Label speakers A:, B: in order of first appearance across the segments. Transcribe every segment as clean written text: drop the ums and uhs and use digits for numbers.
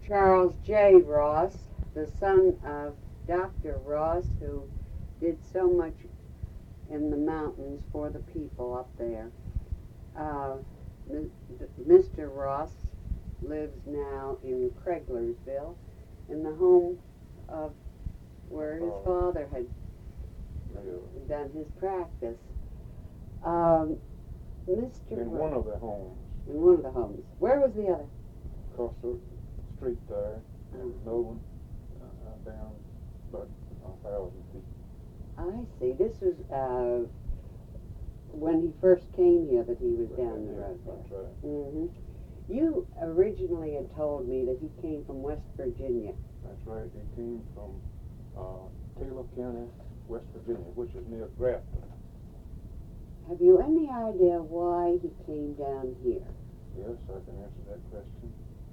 A: Charles J. Ross, the son of Dr. Ross, who did so much in the mountains for the people up there. Mr. Ross lives now in Craiglersville, in the home of where his father had done his practice. Mr.
B: In one of the homes.
A: In one of the homes. Where was the other?
B: Across the street there, and another one down about 1,000 feet.
A: I see. This was when he first came here that he was down the road there.
B: That's right.
A: Mm-hmm. You originally had told me that he came from West Virginia.
B: That's right. He came from Taylor County, West Virginia, which is near Grafton.
A: Have you any idea why he came down here?
B: Yes, I can answer that question.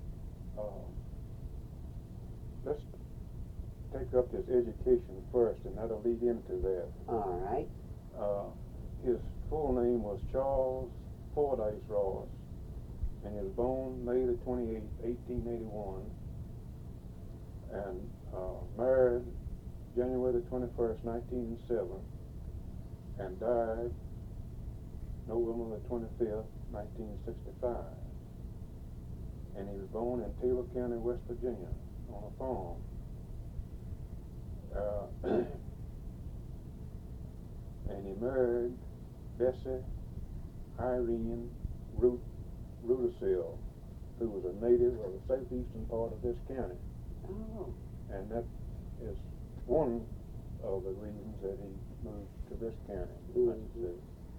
B: Let's take up his education first, and that'll lead into that.
A: All right.
B: His full name was Charles Fordyce Ross, and he was born May the 28th, 1881, and married January the 21st, 1907, and died November the 25th, 1965. And he was born in Taylor County, West Virginia, on a farm. And he married Bessie Irene Rudisill, who was a native of the southeastern part of this county.
A: Oh.
B: And that is one of the reasons that he moved to this county, I should say.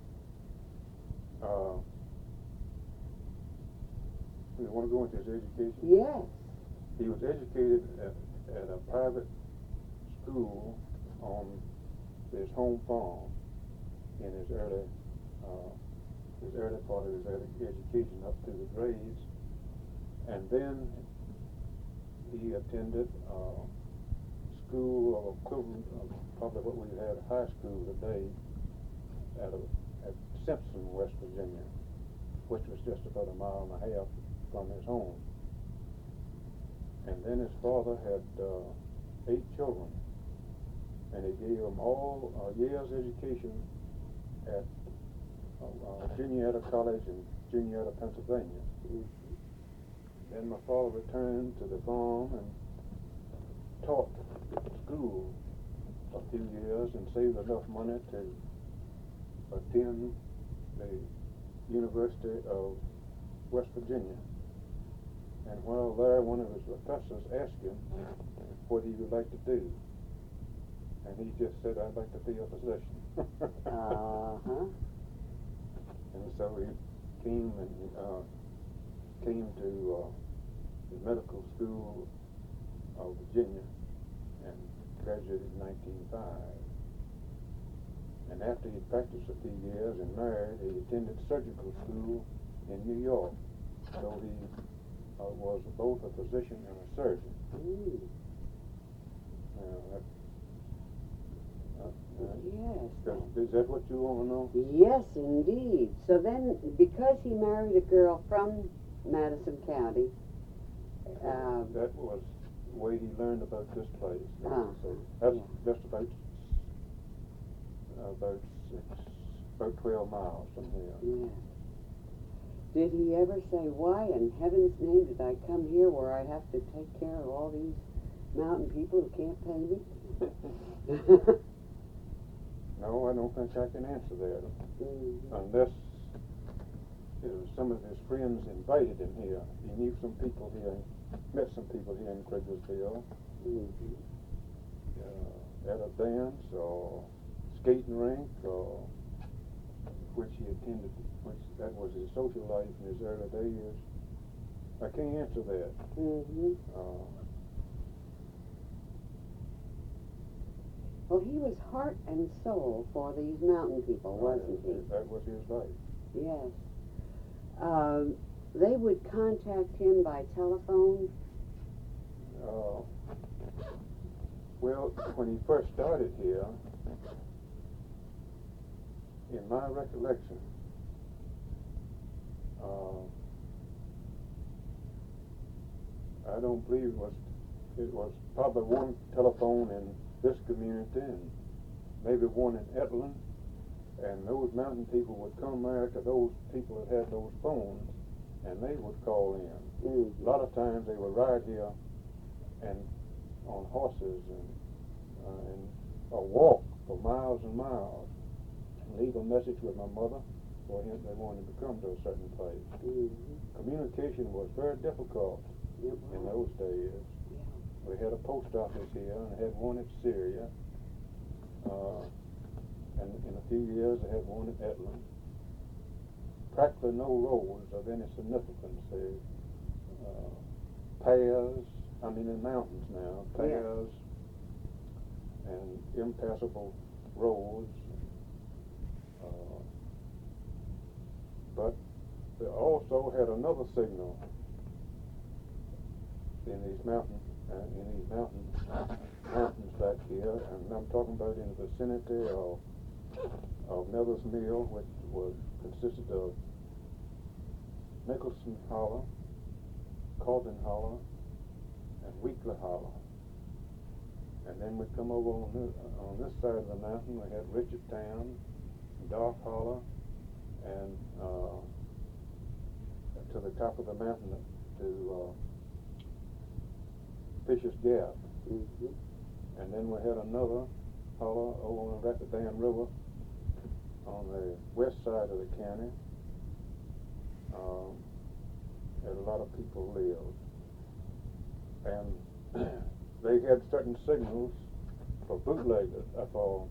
B: You want to go into his education?
A: Yes.
B: He was educated at a private school on his home farm in his early part of his education up to the grades, and then he attended school of equivalent of probably what we had high school today at Simpson, West Virginia, which was just about a mile and a half from his home. And then his father had 8 children, and he gave them all a year's education at Juniata College in Juniata, Pennsylvania. Then my father returned to the farm and taught school a few years and saved enough money to attend the University of West Virginia. And while there, one of his professors asked him what he would like to do. And he just said, "I'd like to be a physician."
A: Uh-huh.
B: And so he came to the medical school of Virginia and graduated in 1905. And after he practiced a few years and married, he attended surgical school in New York. So he was both a physician and a surgeon.
A: Yes.
B: Is that what you want to know?
A: Yes, indeed. So then, because he married a girl from Madison County,
B: that was the way he learned about this place.
A: So
B: that's just about 12 miles from here.
A: Yeah. Did he ever say, why in heaven's name did I come here where I have to take care of all these mountain people who can't pay me?
B: No, I don't think I can answer that. Unless some of his friends invited him here. He knew some people here, met some people here in Craiglersville, at a dance or skating rink, or which he attended, which that was his social life in his early days. I can't answer that.
A: Well, he was heart and soul for these mountain people, wasn't he?
B: That was his life.
A: Yes. They would contact him by telephone?
B: Well, when he first started here, in my recollection, I don't believe it was probably one telephone in this community and maybe one in Etland, and those mountain people would come there to those people that had those phones, and they would call in. A lot of times they would ride here and on horses and or walk for miles and miles and leave a message with my mother for him they wanted to come to a certain place. Communication was very difficult in those days. We had a post office here and had one at Syria, and in a few years I had one at Etland. Practically no roads of any significance. Paths, I mean in mountains now, paths and impassable roads. But they also had another signal in these mountains back here, and I'm talking about in the vicinity of Miller's Mill, which consisted of Nicholson Hollow, Corbin Hollow, and Weekly Hollow. And then we come over on this side of the mountain, we had Richardtown, Dark Hollow, and to the top of the mountain to Fisher's Gap. And then we had another hollow over on the Rapidan River on the west side of the county. And a lot of people lived. And they had certain signals for bootleggers, for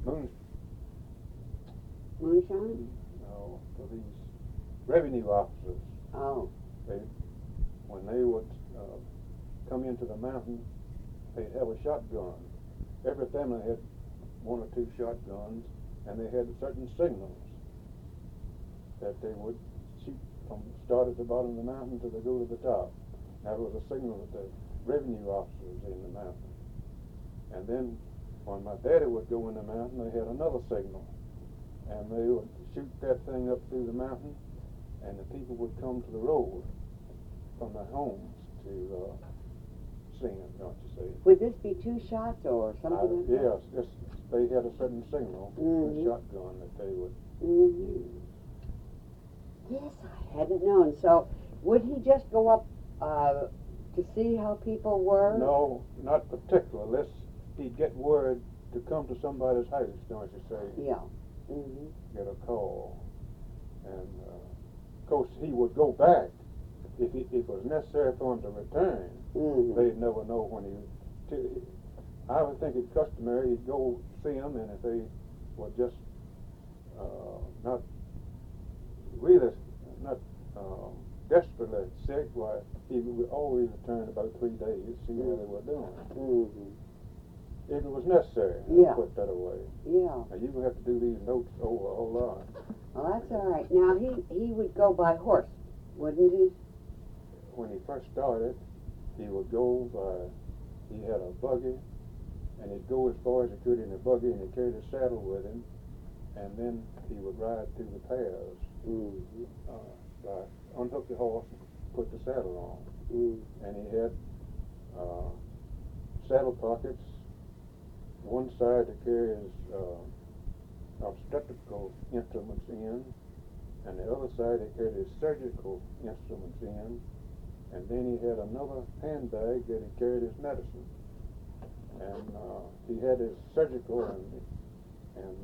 A: moonshine?
B: No, for these revenue officers.
A: Oh.
B: When they would come into the mountain, they'd have a shotgun. Every family had one or two shotguns, and they had certain signals that they would shoot from start at the bottom of the mountain till they go to the top. That was a signal that the revenue officers in the mountain. And then when my daddy would go in the mountain, they had another signal, and they would shoot that thing up through the mountain, and the people would come to the road from their homes to see him, don't you see?
A: Would this be two shots or something like that?
B: Yes, they had a certain signal, a shotgun that they would use.
A: Yes, I hadn't known. So would he just go up to see how people were?
B: No, not particularly, unless he'd get word to come to somebody's house, don't you say?
A: Yeah.
B: Get a call. And of course he would go back if it was necessary for him to return. They'd never know when I would think it's customary he'd go see them, and if they were just not really desperately sick, why he would always return about 3 days, see how they were doing. If it was necessary, put that away.
A: Yeah.
B: Now you would have to do these notes over a whole lot.
A: Well, that's all right. Now he would go by horse, wouldn't he?
B: When he first started, he would go by. He had a buggy, and he'd go as far as he could in the buggy, and he carried a saddle with him, and then he would ride through the paths. Unhook the horse and put the saddle on. And he had saddle pockets, one side to carry his obstetrical instruments in, and the other side he carried his surgical instruments in, and then he had another handbag that he carried his medicine. And he had his surgical and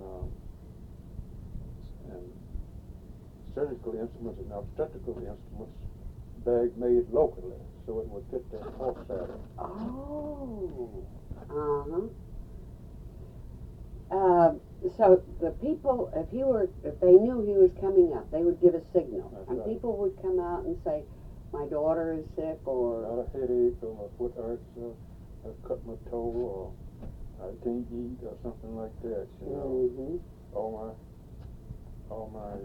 B: surgical instruments and obstetrical instruments bag made locally, so it would fit the horse saddle.
A: So the people, if they knew he was coming up, they would give a signal.
B: That's
A: and
B: right.
A: People would come out and say, my daughter is sick, or...
B: Got a headache, or my foot hurts, or I've cut my toe, or I can't eat, or something like that, you know. All my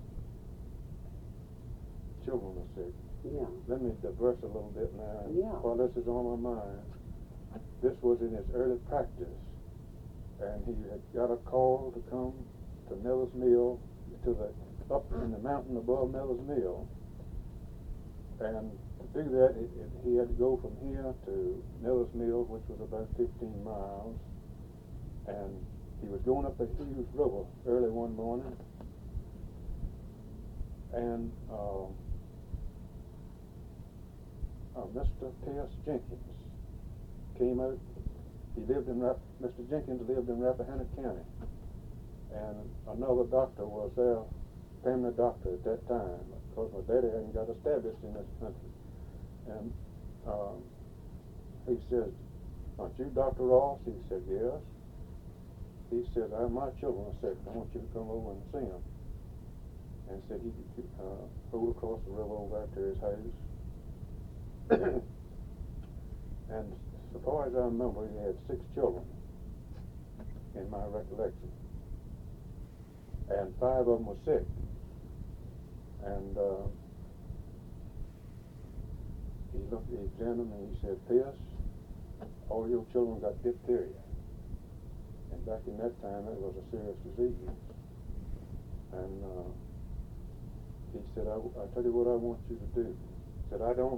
B: children are sick.
A: Yeah.
B: Let me diverse a little bit now.
A: Yeah.
B: While this is on my mind, this was in his early practice, and he had got a call to come to Miller's Mill, up in the mountain above Miller's Mill, And to do that, he had to go from here to Miller's Mill, which was about 15 miles. And he was going up the Hughes River early one morning. And Mr. Pierce Jenkins came out. Mr. Jenkins lived in Rappahannock County. And another doctor was there, family doctor at that time, because my daddy hadn't got established in this country. And he said, "Aren't you Dr. Ross?" He said, "Yes." He said, "My children are sick. I want you to come over and see them." And said he rode across the river over back to his house. And so far as I remember, he had 6 children in my recollection. And 5 of them were sick. And he examined them and he said, "Pierce, all your children got diphtheria." And back in that time, that was a serious disease. And he said, I tell you what I want you to do. He said, don't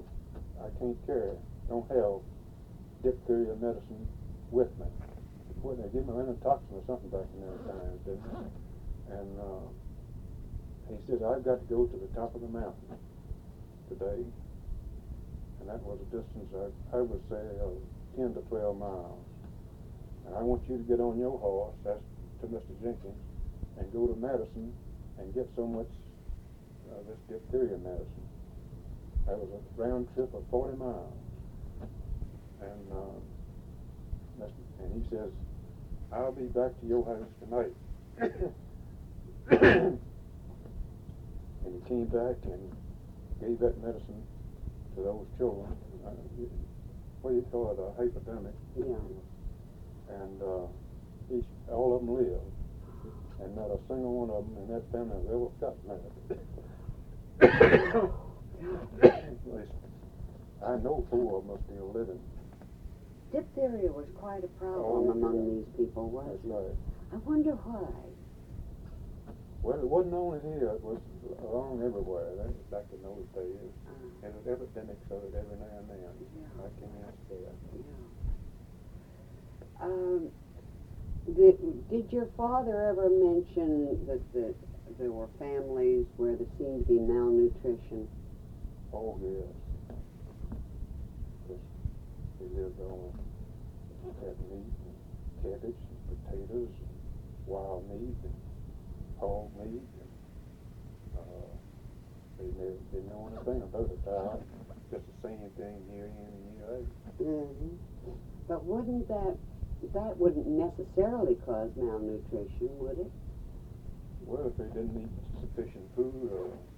B: have diphtheria medicine with me. Well, they gave me Entoxin or something back in those times, didn't they? And he said, "I've got to go to the top of the mountain today." And that was a distance, I would say, of 10 to 12 miles. "And I want you to get on your horse," that's to Mr. Jenkins, "and go to Madison and get so much this diphtheria medicine." That was a round trip of 40 miles. And he says, "I'll be back to your house tonight." And he came back and gave that medicine to those children. What do you call it? A hypodermic.
A: Yeah.
B: And all of them lived. And not a single one of them in that family has ever got married. At least I know 4 of them are still living.
A: Diphtheria was quite a problem among these people, wasn't it?
B: That's right.
A: I wonder why.
B: Well, it wasn't only here, it was along everywhere. Back in those days. And there was epidemics of it every now and then.
A: Yeah.
B: I can answer
A: Yeah.
B: that.
A: Did your father ever mention that there were families where there seemed to be malnutrition?
B: Oh, yes. He lived on, had meat and cabbage and potatoes and wild meat and hog meat. And, they never didn't know anything about it. Just the same thing year in and year out.
A: Mm-hmm. But that wouldn't necessarily cause malnutrition, would it?
B: Well, if they didn't eat sufficient food,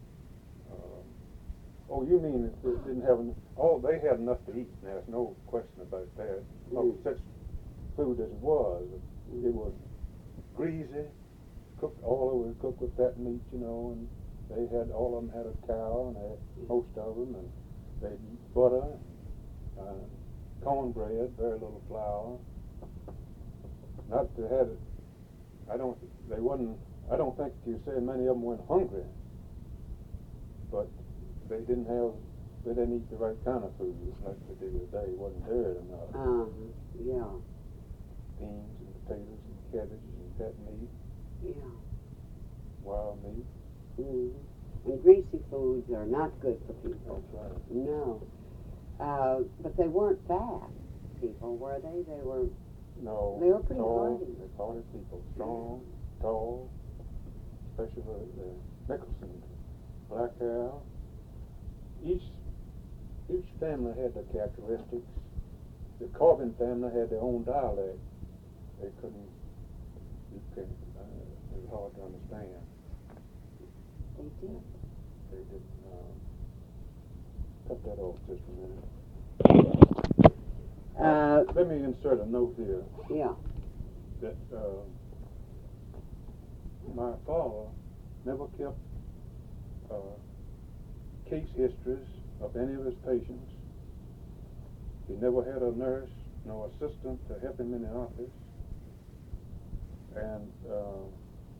B: oh, you mean if they didn't have enough? Oh, they had enough to eat. There's no question about that. Of such food as it was greasy, cooked all over, cooked with that meat, and they had all of them had a cow, and they had most of them, and they eat butter, and cornbread, very little flour. Not to have it. I don't think you say many of them went hungry, but they didn't eat the right kind of food like they do today. It wasn't varied enough.
A: Yeah.
B: Beans and potatoes and cabbage and fat meat.
A: Yeah.
B: Wild meat.
A: Mm-hmm. And greasy foods are not good for people.
B: That's right.
A: No. But they weren't fat people, were they? They were.
B: No.
A: They were pretty
B: tall,
A: hardy.
B: They're hardy people. Strong, tall, especially the Nicholson black hair. Each family had their characteristics. The Corbin family had their own dialect. It was hard to understand.
A: They did.
B: They did. Cut that off just a minute. Let me insert a note here.
A: Yeah.
B: That my father never kept case histories of any of his patients. He never had a nurse, no assistant to help him in the office. And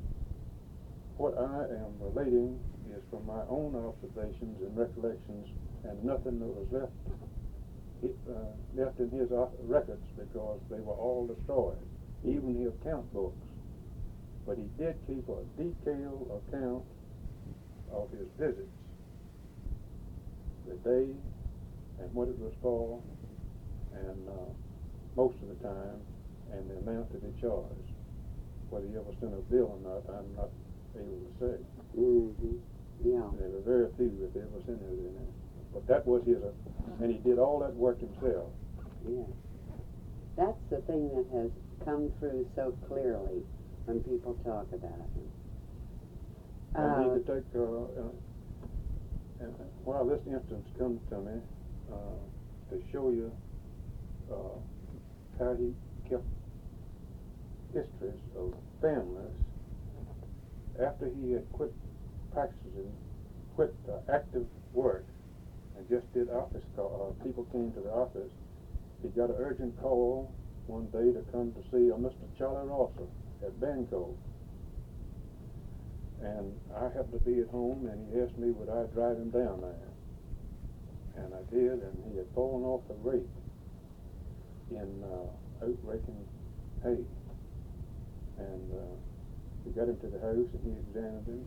B: what I am relating is from my own observations and recollections and nothing was left left in his records because they were all destroyed, even his account books. But he did keep a detailed account of his visits, the day and what it was for, and most of the time, and the amount that he charged. Whether he ever sent a bill or not, I'm not able to say.
A: Yeah.
B: There were very few if they ever sent anything in. But that was his, and he did all that work himself.
A: Yeah. That's the thing that has come through so clearly when people talk about him.
B: I need to take, and while this instance comes to me, to show you how he kept histories of families after he had quit practicing, quit active work, and just did office call. People came to the office. He got an urgent call one day to come to see a Mr. Charlie Rosser at Banco. And I happened to be at home, and he asked me would I drive him down there. And I did, and he had fallen off the rake in out raking hay. And we got him to the house, and he examined him.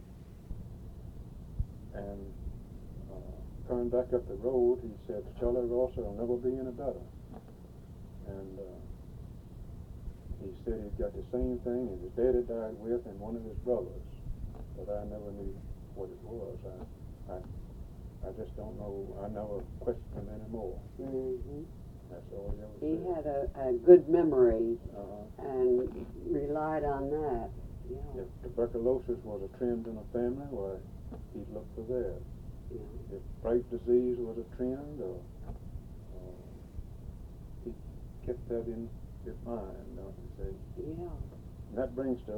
B: And coming back up the road, he said, Charlie Rosser will never be any better. And he said he'd got the same thing and his daddy died with and one of his brothers. But I never knew what it was. I just don't know. I never questioned him anymore. That's all he ever said.
A: He had a good memory and relied on that. Yeah.
B: If tuberculosis was a trend in a family, why, he'd look for that.
A: Yeah.
B: If Bright disease was a trend, he kept that in his mind, don't you see?
A: Yeah.
B: And that brings to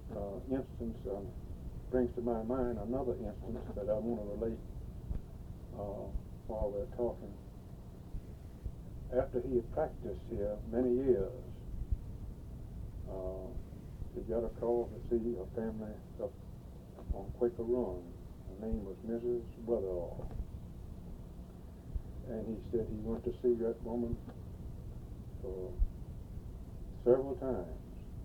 B: brings to my mind another instance that I want to relate while we're talking. After he had practiced here many years, he got a call to see a family up on Quaker Run. Her name was Mrs. Weatherall. And he said he went to see that woman for several times.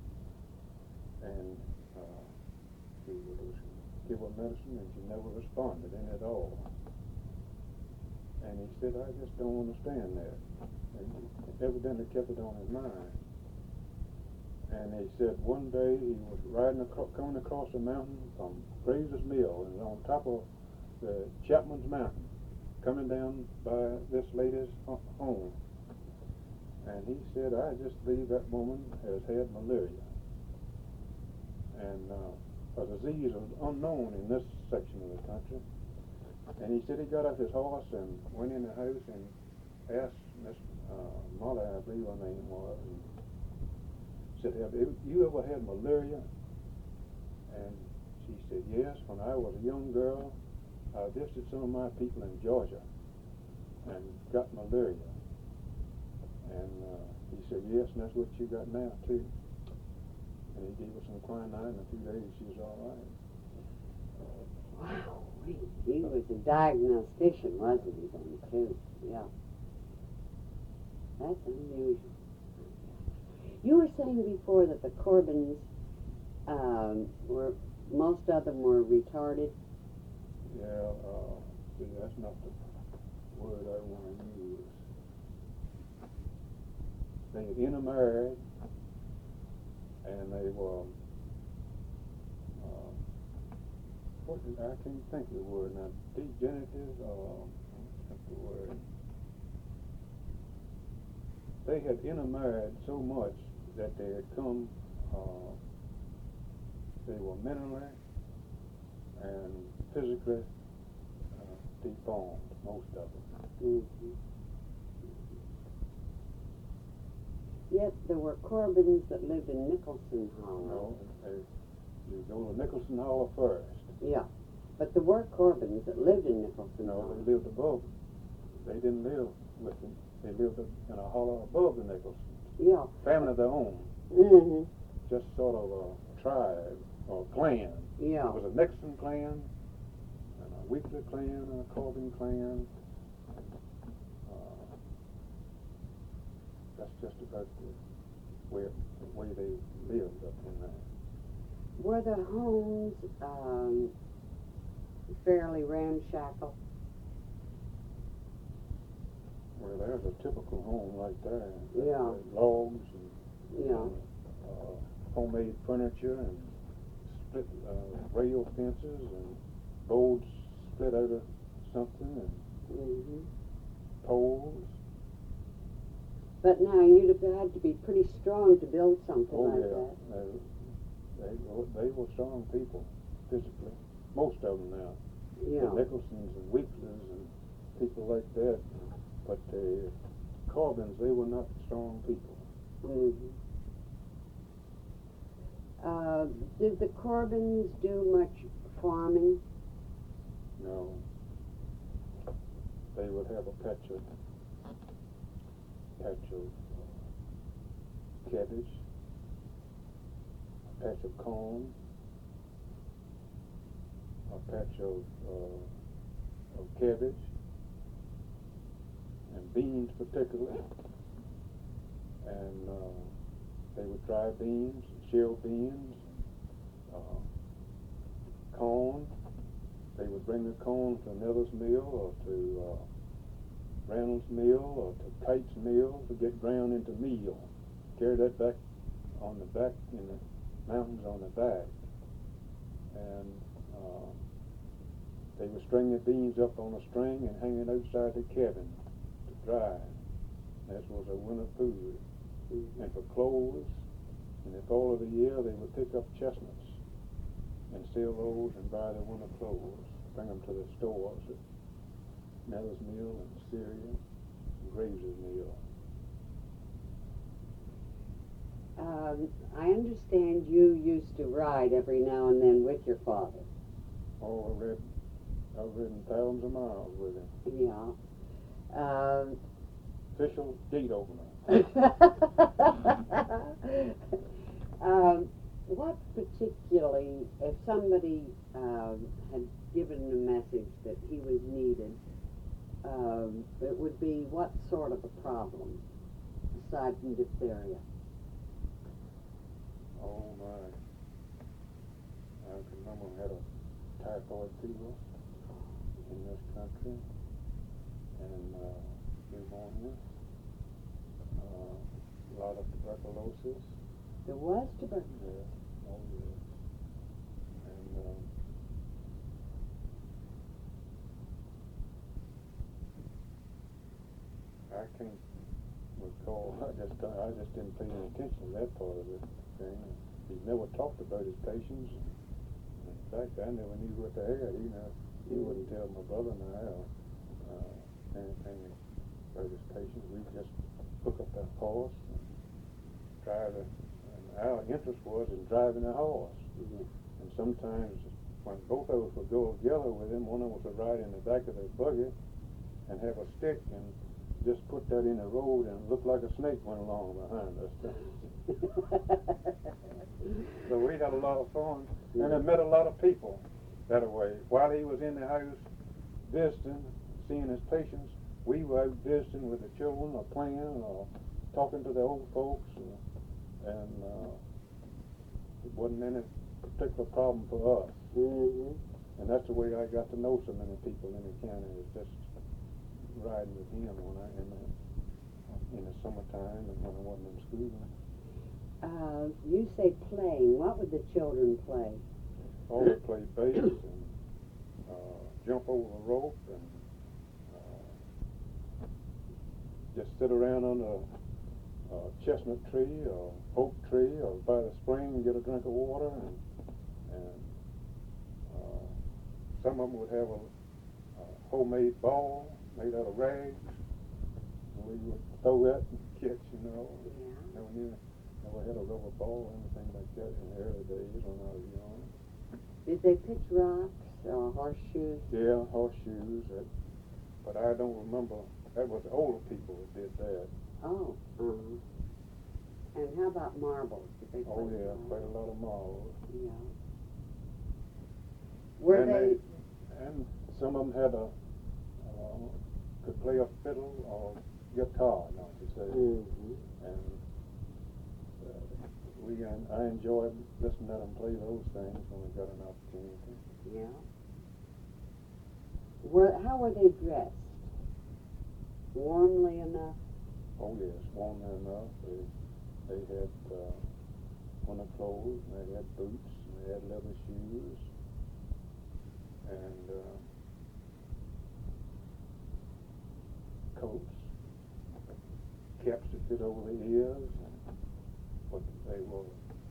B: And she would give her medicine and she never responded in at all. And he said, I just don't understand that. And he evidently kept it on his mind. And he said one day he was coming across a mountain from Graves's Mill, and on top of the Chapman's Mountain, coming down by this lady's home. And he said, I just believe that woman has had malaria. And a disease was unknown in this section of the country. And he said he got off his horse and went in the house and asked Miss Molly, I believe her name was, and said, have you ever had malaria? And she said, yes, when I was a young girl, I visited some of my people in Georgia and got malaria. And he said, yes, and that's what you got now, too. And he gave her some quinine. In a few days, she was all right.
A: Wow. He was a diagnostician, wasn't he, then, too? Yeah. That's unusual. You were saying before that the Corbins most of them were retarded.
B: Yeah, see, that's not the word I want to use. They had intermarried, and they were, I can't think of the word now, degenerative, what's the word? They had intermarried so much that they had come, they were mentally and physically deformed, most of them.
A: Yet there were Corbins that lived in Nicholson Hollow.
B: No, you go to Nicholson Hollow first.
A: Yeah, but there were Corbins that lived in Nicholson Hollow.
B: No, they lived above. They didn't live with them. They lived in a hollow above the Nicholson.
A: Yeah.
B: Family of their own. Just sort of a tribe or clan.
A: Yeah.
B: It was a Nixon clan, and a Wheatley clan, and a Corbin clan, about the way they lived up in there.
A: Were the homes fairly ramshackle?
B: Well, there's a typical home right there.
A: Yeah.
B: Logs and
A: Yeah.
B: Homemade furniture and split rail fences and boards split out of something and
A: Mm-hmm.
B: poles.
A: But now you'd have had to be pretty strong to build something
B: Oh
A: like
B: yeah,
A: that.
B: they were strong people physically. Most of them now.
A: Yeah.
B: The Nicholsons and Weeklers and people like that. But the Corbins, they were not strong people.
A: Mm-hmm. Did the Corbins do much farming?
B: No. They would have a patch of cabbage, a patch of corn, a patch of cabbage, and beans particularly. And they would dry beans, shell beans, corn. They would bring the corn to Miller's Mill or to Reynolds Mill or to Kite's Mill to get ground into meal. Carry that back on the back in the mountains on the back. And they would string the beans up on a string and hang it outside the cabin to dry. That was a winter food.
A: Mm-hmm.
B: And for clothes, in the fall of the year, they would pick up chestnuts and sell those and buy their winter clothes, bring them to the stores at Miller's Mill and Syria and Graves' Mill.
A: I understand you used to ride every now and then with your father.
B: Oh, I've ridden thousands of miles with him.
A: Yeah.
B: Official gate opener.
A: What particularly, if somebody had given a message that he was needed, it would be what sort of a problem, aside from diphtheria?
B: Oh my. I can remember we had a typhoid fever in this country and pneumonia, a lot of tuberculosis.
A: There was tuberculosis.
B: Yes, oh yes. And I can't recall, I just didn't pay any attention to that part of the thing. He never talked about his patients. In fact, I never knew what they had. He wouldn't tell my brother and I anything about his patients. We'd just hook up that horse and drive it. And our interest was in driving the horse.
A: Mm-hmm.
B: And sometimes when both of us would go together with him, one of us would ride in the back of the buggy and have a stick and just put that in the road and it looked like a snake went along behind us. So we had a lot of fun and I met a lot of people that way. While he was in the house visiting, seeing his patients, we were out visiting with the children or playing or talking to the old folks and it wasn't any particular problem for us.
A: Mm-hmm.
B: And that's the way I got to know so many people in the county, is just riding with him when in the summertime and when I wasn't in school.
A: You say playing. What would the children play?
B: Oh, they play bass and jump over a rope and just sit around under a chestnut tree or oak tree or by the spring and get a drink of water and some of them would have a homemade ball made out of rags and we would throw that and catch,
A: Yeah.
B: Never had a rubber ball or anything like that in the early days when I was young.
A: Did they pitch rocks or horseshoes?
B: Yeah, horseshoes, but I don't remember. That was the older people that did that.
A: Oh, And how about marbles? Did they play
B: Oh yeah,
A: marbles?
B: played a lot of marbles.
A: Yeah. Were
B: And
A: they?
B: and some of them had could play a fiddle or guitar, don't you say?
A: Mm-hmm.
B: And I enjoyed listening to them play those things when we got an opportunity.
A: Yeah. How were they dressed? Warmly enough?
B: Oh yes, warmly enough. They had winter clothes, and they had boots, and they had leather shoes, and coats, caps that fit over the ears, but they were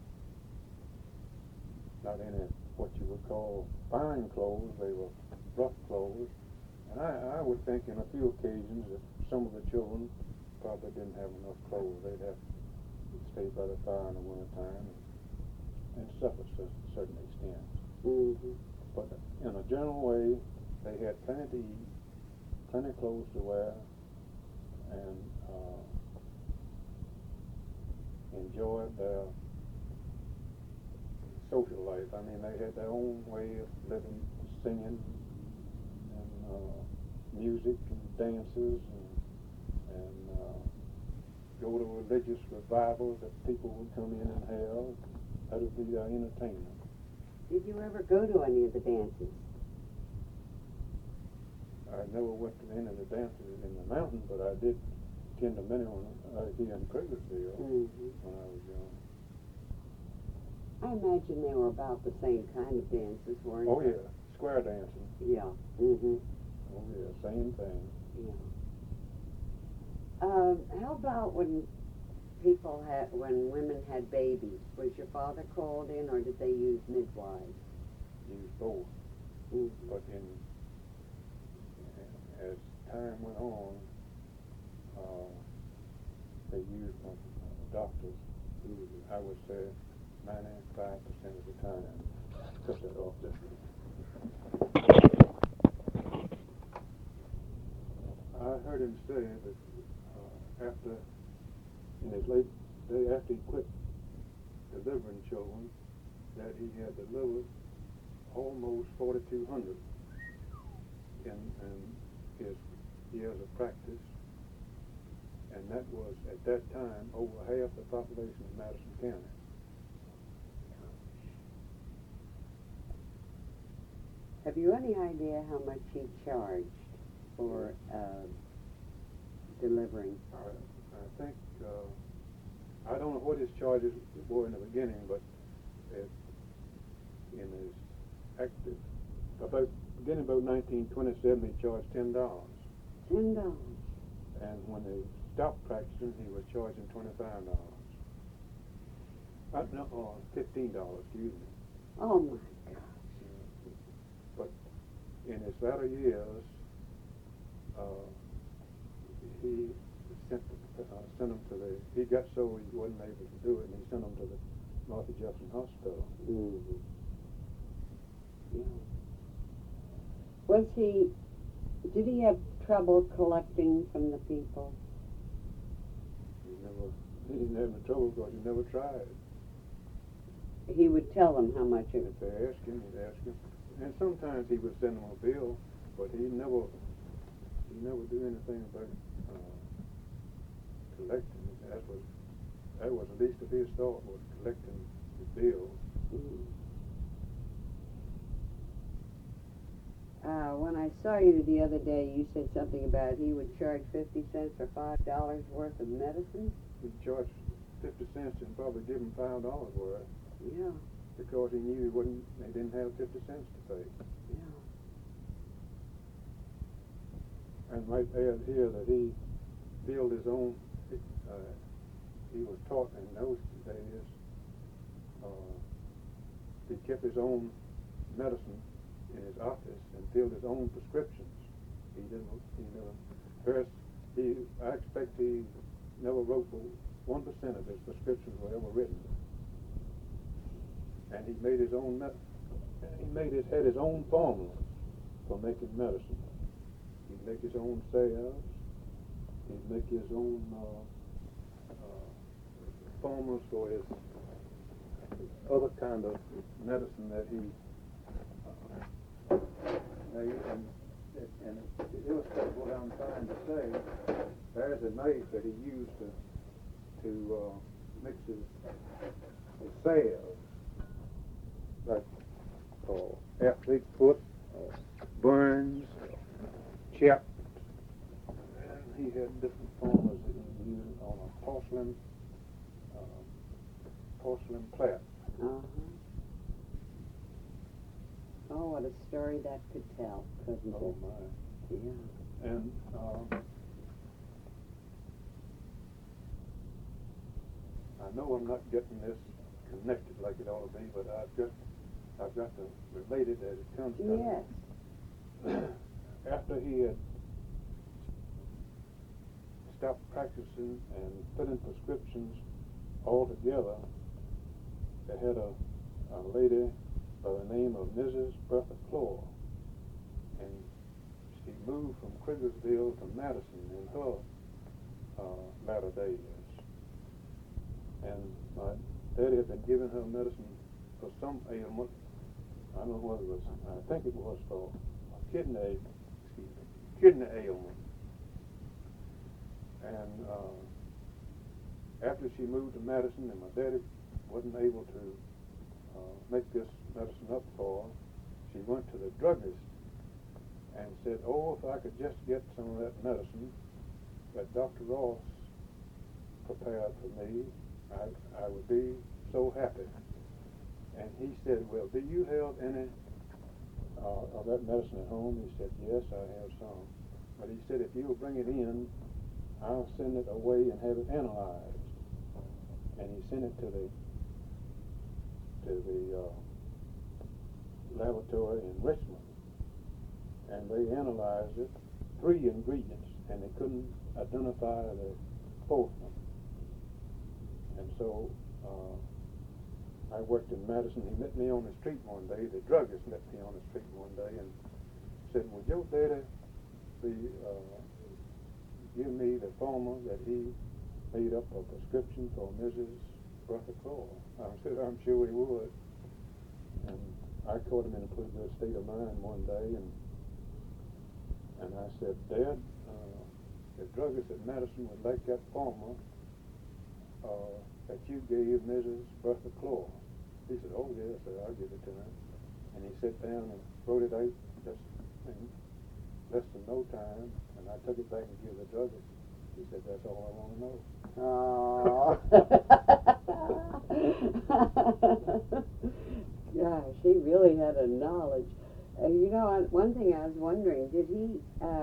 B: not any what you would call fine clothes. They were rough clothes, and I would think in a few occasions that some of the children probably didn't have enough clothes. They'd have to stay by the fire in the wintertime and suffer to a certain extent.
A: Mm-hmm.
B: But in a general way, they had plenty to eat, plenty of clothes to wear, and enjoyed their social life. I mean, they had their own way of living, singing, and music, and dances, and go to religious revivals that people would come in and have. That would be their entertainment.
A: Did you ever go to any of the dances?
B: I never went to any of the dances in the mountains, but I did attend to many here in Craiglersville when I was young.
A: I imagine they were about the same kind of dances, weren't
B: Oh
A: they?
B: yeah, square dancing.
A: Yeah. Mm-hmm.
B: Oh yeah, same thing.
A: Yeah. How about when women had babies? Was your father called in, or did they use midwives?
B: Used both,
A: Mm-hmm.
B: but as time went on, they used doctors. I would say 95% of the time. Cut that off just I heard him say that in his late day, after he quit delivering children, that he had delivered almost 4,200 in his years of practice, and that was at that time over half the population of Madison County.
A: Have you any idea how much he charged for delivering?
B: I think I don't know what his charges were in the beginning, but in his active beginning about 1927, he charged $10.
A: $10.
B: And when they stopped practicing, he was charging $25. No, $15. Excuse me.
A: Oh my gosh!
B: But in his latter years, he sent him to he got so he wasn't able to do it, and he sent him to the Martha Jefferson Hospital.
A: Mm-hmm. Yeah. Did he have trouble collecting from the people?
B: He didn't have any trouble because he never tried.
A: He would tell them how much it was.
B: If they asked him, he'd ask him. And sometimes he would send them a bill, but he never do anything about collecting. That was the least of his thought, was collecting the bills.
A: When I saw you the other day, you said something about he would charge 50 cents or $5 worth of medicine.
B: He'd charge 50 cents and probably give him $5 worth.
A: Yeah.
B: Because he knew they didn't have 50 cents to pay.
A: Yeah.
B: And might add here that he filled his own. He was taught in those days. He kept his own medicine in his office and filled his own prescriptions. He I expect he never wrote 1% of his prescriptions were ever written. And he made his own had his own formula for making medicine. He'd make his own salves. He'd make his own formulas for his other kind of medicine that he made. And to illustrate what I'm trying to say, there's a knife that he used to mix his salves, like athlete's foot, burns, chapped, and he had different formulas that he used on a porcelain plate.
A: Uh-huh. Oh, what a story that could tell, couldn't
B: Oh
A: it?
B: my!
A: Yeah.
B: And I know I'm not getting this connected like it ought to be, but I've got to relate it as it comes to me.
A: Yes.
B: After he had stopped practicing and filling prescriptions altogether, they had a lady by the name of Mrs. Bertha Clore, and she moved from Kriegersville to Madison in her latter days. And my daddy had been giving her medicine for some ailment. I don't know what it was. I think it was for a kidney ailment. And after she moved to Madison and my daddy wasn't able to make this medicine up for her, she went to the druggist and said, oh, if I could just get some of that medicine that Dr. Ross prepared for me, I would be so happy. And he said, well, do you have any of that medicine at home? He said, yes, I have some. But he said, if you'll bring it in, I'll send it away and have it analyzed. And he sent it to the laboratory in Richmond. And they analyzed it, 3 ingredients, and they couldn't identify the 4th one. And so I worked in Madison. He met me on the street one day. The druggist met me on the street one day and said, would your daddy give me the formula that he made up a prescription for Mrs. Bertha Clore? I said, I'm sure he would. And I caught him in a pretty good state of mind one day, and I said, Dad, the druggist at Madison would like that formula that you gave Mrs. Bertha Clore. He said, oh yes, sir, I'll give it to him. And he sat down and wrote it out just in less than no time, and I took it back and gave the druggist. He said, that's all I want to know.
A: Oh. Gosh, he really had a knowledge. You know, one thing I was wondering, did he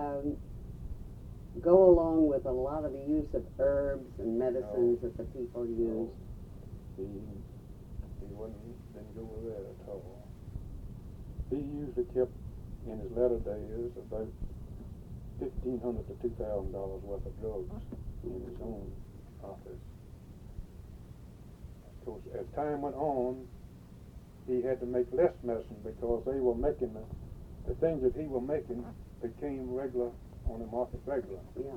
A: go along with a lot of the use of herbs and medicines that the people used?
B: He didn't go with that at all. He usually kept in his latter days about $1,500 to $2,000 worth of drugs in his own office. Of course, as time went on, he had to make less medicine because they were making the things that he was making became regular on the market regular.
A: Yeah.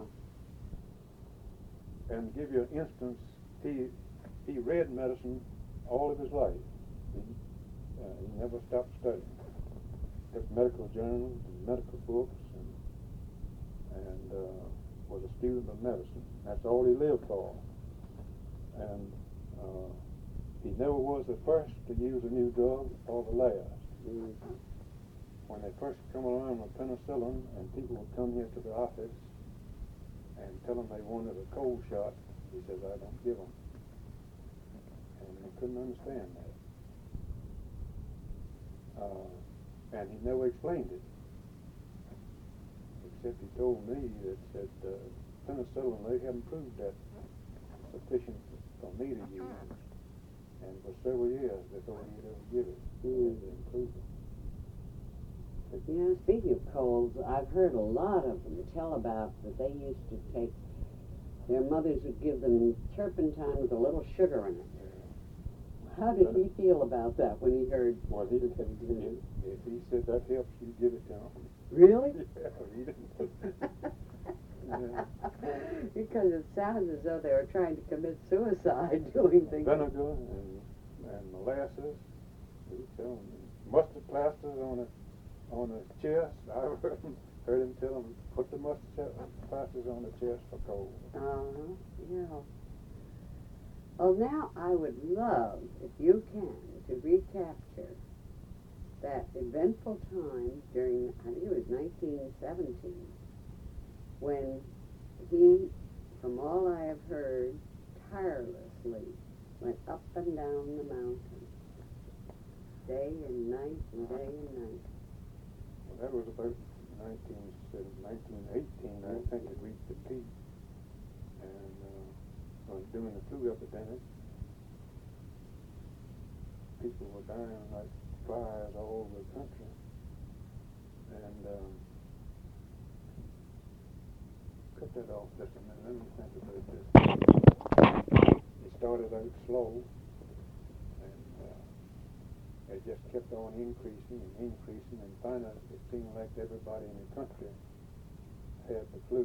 B: And to give you an instance, he read medicine all of his life. He never stopped studying. Took medical journals and medical books and was a student of medicine. That's all he lived for. And he never was the first to use a new drug or the last.
A: Mm-hmm.
B: When they first come around with penicillin and people would come here to the office and tell him they wanted a cold shot, he says, I don't give them. And they couldn't understand that. And he never explained it. Except he told me that penicillin, they haven't proved that sufficient for me to use. And for several years before he'd ever give it, he had to improve it.
A: Yeah, speaking of colds, I've heard a lot of them tell about that they used to take, their mothers would give them turpentine with a little sugar in it. How did he feel about that when he heard?
B: Well, he if he said that helps, you give it to him.
A: Really?
B: Yeah, he didn't. Yeah.
A: Because it sounds as though they were trying to commit suicide doing things.
B: Vinegar and molasses. He was telling me mustard plasters on the chest. I heard him tell him put the mustard plasters on the chest for cold.
A: Yeah. Well, now I would love, if you can, to recapture that eventful time during, I think it was 1917, when he, from all I have heard, tirelessly went up and down the mountain, day and night and day and night.
B: Well, that was about 1918, I think it reached the peak. And during the flu epidemic, people were dying like flies all over the country. And cut that off just a minute. Let me think about this. It started out slow, and it just kept on increasing and increasing, and finally it seemed like everybody in the country had the flu.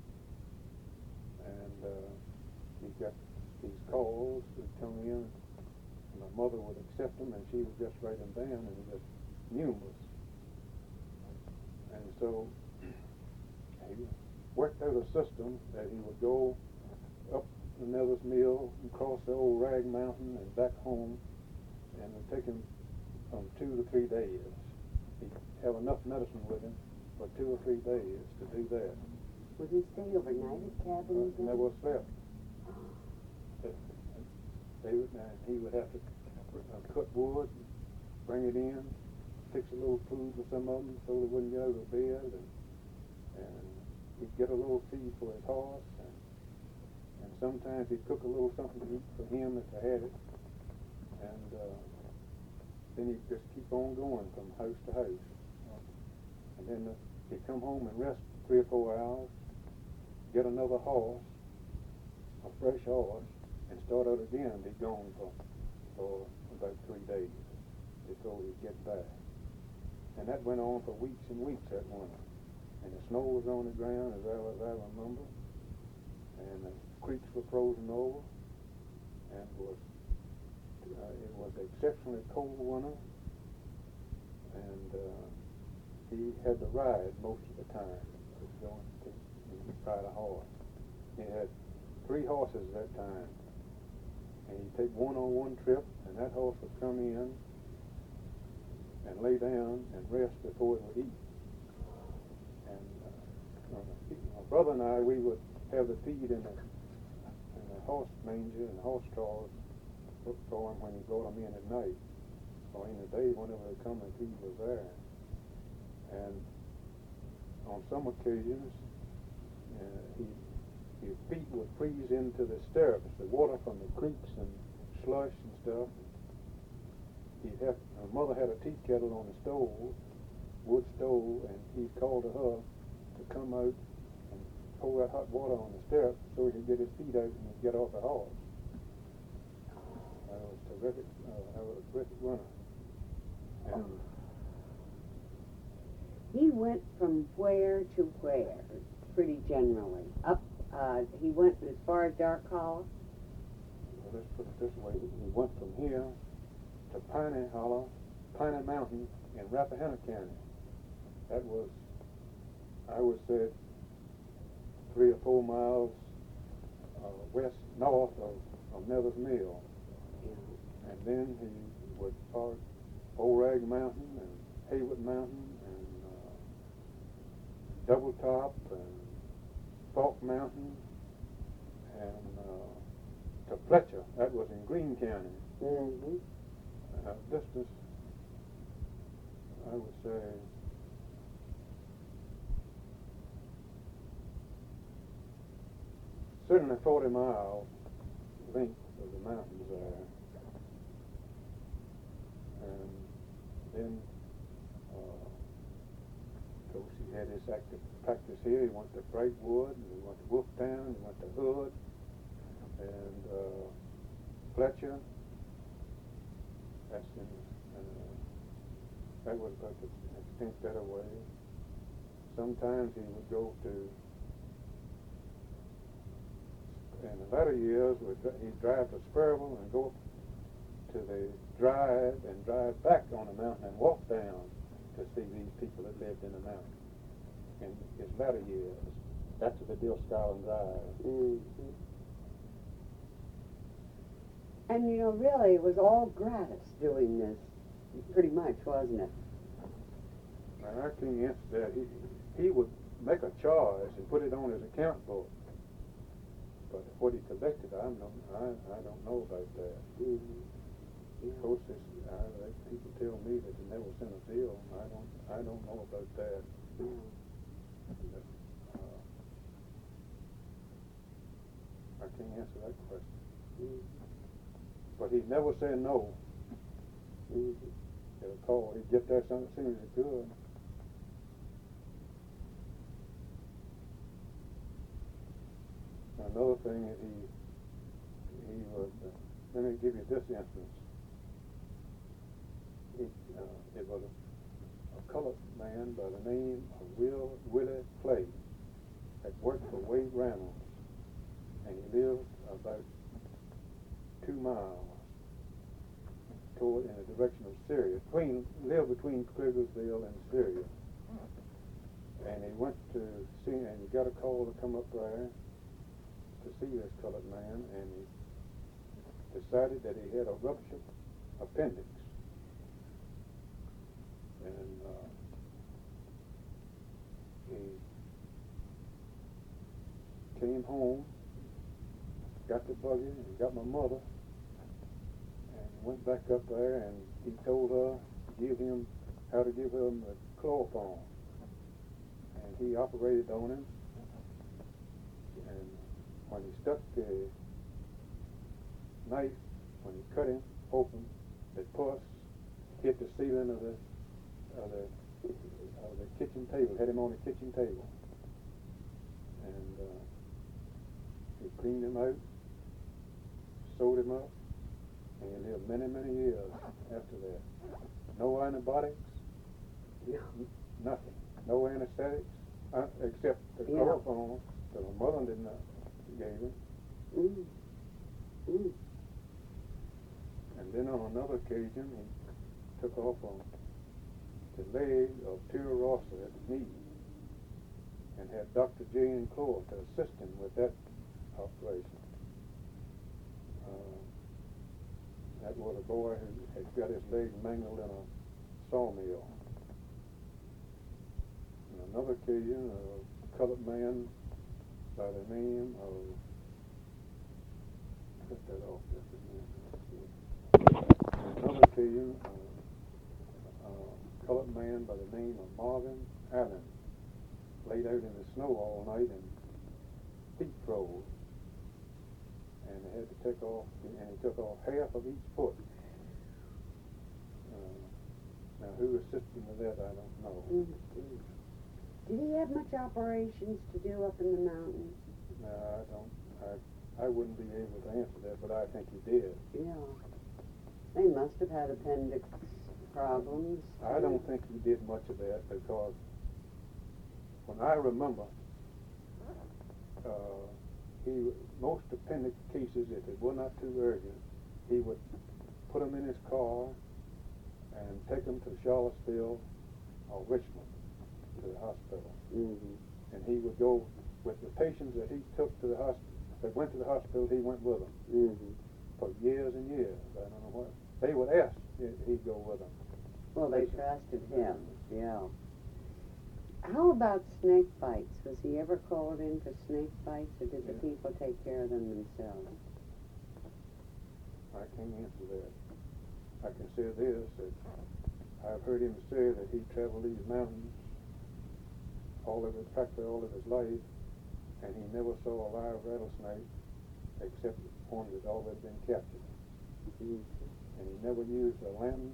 B: And he got these calls that come in, and my mother would accept them, and she would just write them down, and just numerous. And so he worked out a system that he would go up the Miller's Mill and cross the old Rag Mountain and back home, and it would take him from 2 to 3 days. He'd have enough medicine with him for 2 or 3 days to do that.
A: Would he stay overnight at cabins?
B: Never slept. He would have to cut wood, bring it in, fix a little food for some of them so they wouldn't get out of bed, and he'd get a little feed for his horse, and sometimes he'd cook a little something to eat for him if they had it, and then he'd just keep on going from house to house. And then he'd come home and rest 3 or 4 hours, get another horse, a fresh horse, and start out again and be gone for about 3 days before he'd get back. And that went on for weeks and weeks that winter. And the snow was on the ground as well as I remember. And the creeks were frozen over. And it was exceptionally cold winter. And he had to ride most of the time. He was going to ride a horse. He had 3 horses at that time. And he'd take one on one trip, and that horse would come in and lay down and rest before it would eat. And my brother and I, we would have the feed in the horse manger and horse stalls for him when he brought them in at night, or in the day whenever they come, the feed was there. And on some occasions, his feet would freeze into the stirrups, the water from the creeks and slush and stuff. My mother had a tea kettle on the stove, wood stove, and he'd call to her to come out and pour that hot water on the stirrup so he could get his feet out and he'd get off the horse. That was terrific. That was a terrific runner. And
A: he went from where to where, pretty generally. Up, he went as far as Dark Hollow?
B: Well, let's put it this way. He went from here to Piney Mountain in Rappahannock County. That was, I would say, 3 or 4 miles north of Miller's Mill. And then he would part Old Rag Mountain and Haywood Mountain and Double Top and Falk Mountain and to Fletcher. That was in Greene County.
A: Mm-hmm.
B: Distance, I would say, certainly 40 mile length of the mountains there. And then, of course, he had his active practice here. He went to Brightwood, and he went to Wolftown, he went to Hood, and Fletcher. That's in, that was about the extent that away. Sometimes he would go to, in the latter years, he'd drive to Spurville and go to the drive and drive back on the mountain and walk down to see these people that lived in the mountain in his latter years. That's the Dill Scowen Drive.
A: Mm-hmm. And really, it was all gratis doing this, pretty much, wasn't it?
B: And I can't answer that. He would make a charge and put it on his account book. But what he collected, I don't know about that.
A: Mm-hmm. Yeah.
B: Of course, people tell me that they never sent a bill. I don't know about that.
A: Yeah.
B: But, I can't answer that question.
A: Mm-hmm.
B: But he never said no.
A: Mm-hmm.
B: He'd call. He'd get there as soon as he could. Another thing is he would. Let me give you this instance. It was a colored man by the name of Willie Clay that worked for Wade Reynolds, and he lived about 2 miles in the direction of Syria. Lived between Craigersville and Syria, and he went to see, and he got a call to come up there to see this colored man, and he decided that he had a ruptured appendix. And he came home, got the buggy, and got my mother, and went back up there, and he told her how to give him the chloroform. And he operated on him, and when he stuck the knife, when he cut him open, the pus hit the ceiling of the kitchen table, had him on the kitchen table. And he cleaned him out, sewed him up, and he lived many, many years after that. No antibiotics, nothing. No anesthetics, except the chloroform that my mother did not gave him.
A: Mm-hmm. Mm-hmm.
B: And then on another occasion, he took off on the leg of Tira Rossa at the knee, and had Dr. J. and Clore to assist him with that operation. That was a boy who had got his leg mangled in a sawmill. On another occasion, a colored man by the name of, cut that off just a minute. On another occasion, a colored man by the name of Marvin Allen laid out in the snow all night and feet froze. And they had to take off, and he took off half of each foot. Now, who assisted him with that, I don't know.
A: Mm-hmm. Did he have much operations to do up in the mountains?
B: No, I don't. I wouldn't be able to answer that, but I think he did.
A: Yeah. They must have had appendix problems.
B: I don't think he did much of that, because when I remember, most appendix cases, if it were not too urgent, he would put them in his car and take them to Charlottesville or Richmond to the hospital.
A: Mm-hmm.
B: And he would go with the patients that he took to the hospital. That went to the hospital, he went with them for years and years. I don't know what. They would ask if he'd go with them.
A: Well, they trusted him, yeah. How about snake bites? Was he ever called in for snake bites, or did the people take care of them themselves?
B: I can't answer that. I can say this, that I've heard him say that he traveled these mountains practically all of his life, and he never saw a live rattlesnake except one that had already been captured.
A: Mm-hmm.
B: And he never used a lantern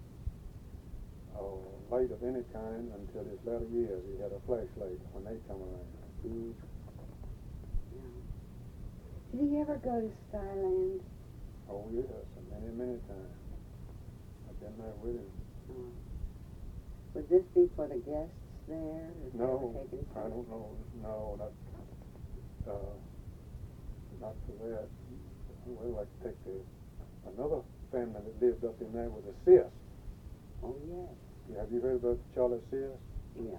B: or light of any kind until his latter years. He had a flashlight when they come around.
A: Mm-hmm. Yeah. Did he ever go to Skyland?
B: Oh yes, many, many times. I've been there with him.
A: Oh. Would this be for the guests there?
B: No, I don't know. No, not for that. Well, I could take another family that lived up in there with a cyst.
A: Oh, yes.
B: Have you heard about Charlie Sears?
A: Yeah.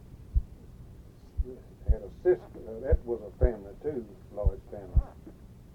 B: He had a sister. That was a family too, large family.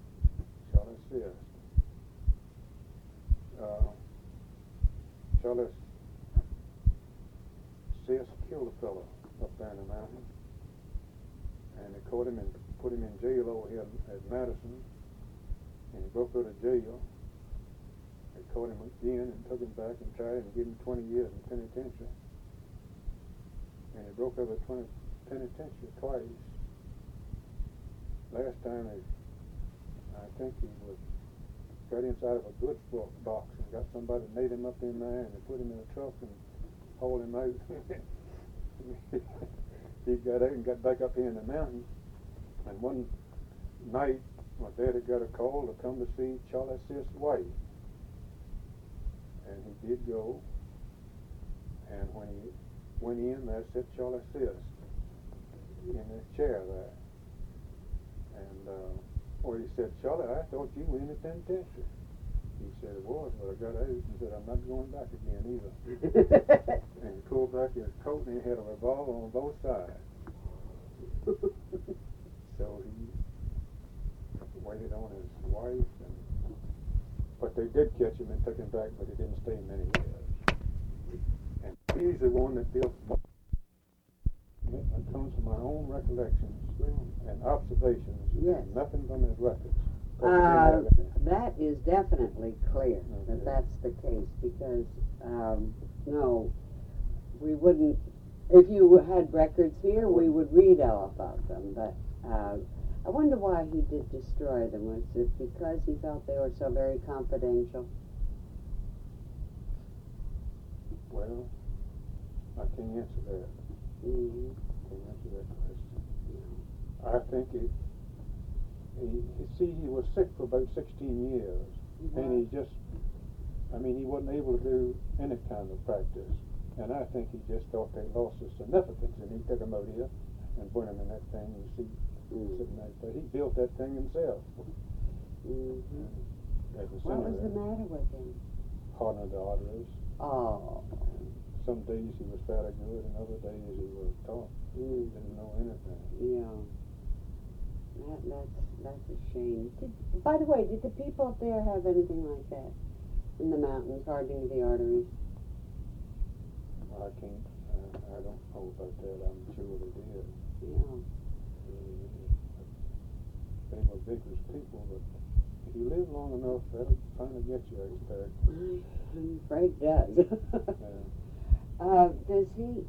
B: County, and they caught him and put him in jail over here at Madison, and he broke out of jail. They caught him again and took him back and tried and gave him 20 years in penitentiary. And he broke out of penitentiary twice. Last time I think he got inside of a goods box and got somebody to nail him up in there, and they put him in a truck and hauled him out. He got out and got back up here in the mountains, and one night my daddy got a call to come to see Charlie Sist's wife, and he did go, and when he went in, there sat Charlie Sist in his chair there, and he said, "Charlie, I thought you were in the penitentiary." He said it was, but I got out and said, "I'm not going back again either." And he pulled back his coat and he had a revolver on both sides. So he waited on his wife, but they did catch him and took him back, but he didn't stay many years. And he's the one that built it comes from my own recollections and observations,
A: yes.
B: Nothing from his records.
A: That is definitely clear that that's the case, because no, we wouldn't, if you had records here, we would read all about them, but I wonder why he did destroy them. Was it because he felt they were so very confidential?
B: Well, I can't answer that.
A: Mm-hmm.
B: Can't answer that question. I think he was sick for about 16 years, and he wasn't able to do any kind of practice, and I think he just thought they lost his significance, and he took him out here and put him in that thing you see sitting right there. He built that thing himself.
A: What was the matter with him?
B: Hardening the arteries.
A: Oh.
B: Some days he was fairly good, and other days he was tough. Didn't know anything.
A: Yeah. That's a shame. By the way, did the people up there have anything like that in the mountains, hardening the arteries?
B: I don't know about that. I'm sure they did.
A: Yeah.
B: They were vigorous people, but if you live long enough, that'll kind of get you, I expect.
A: I'm afraid it does. Does he,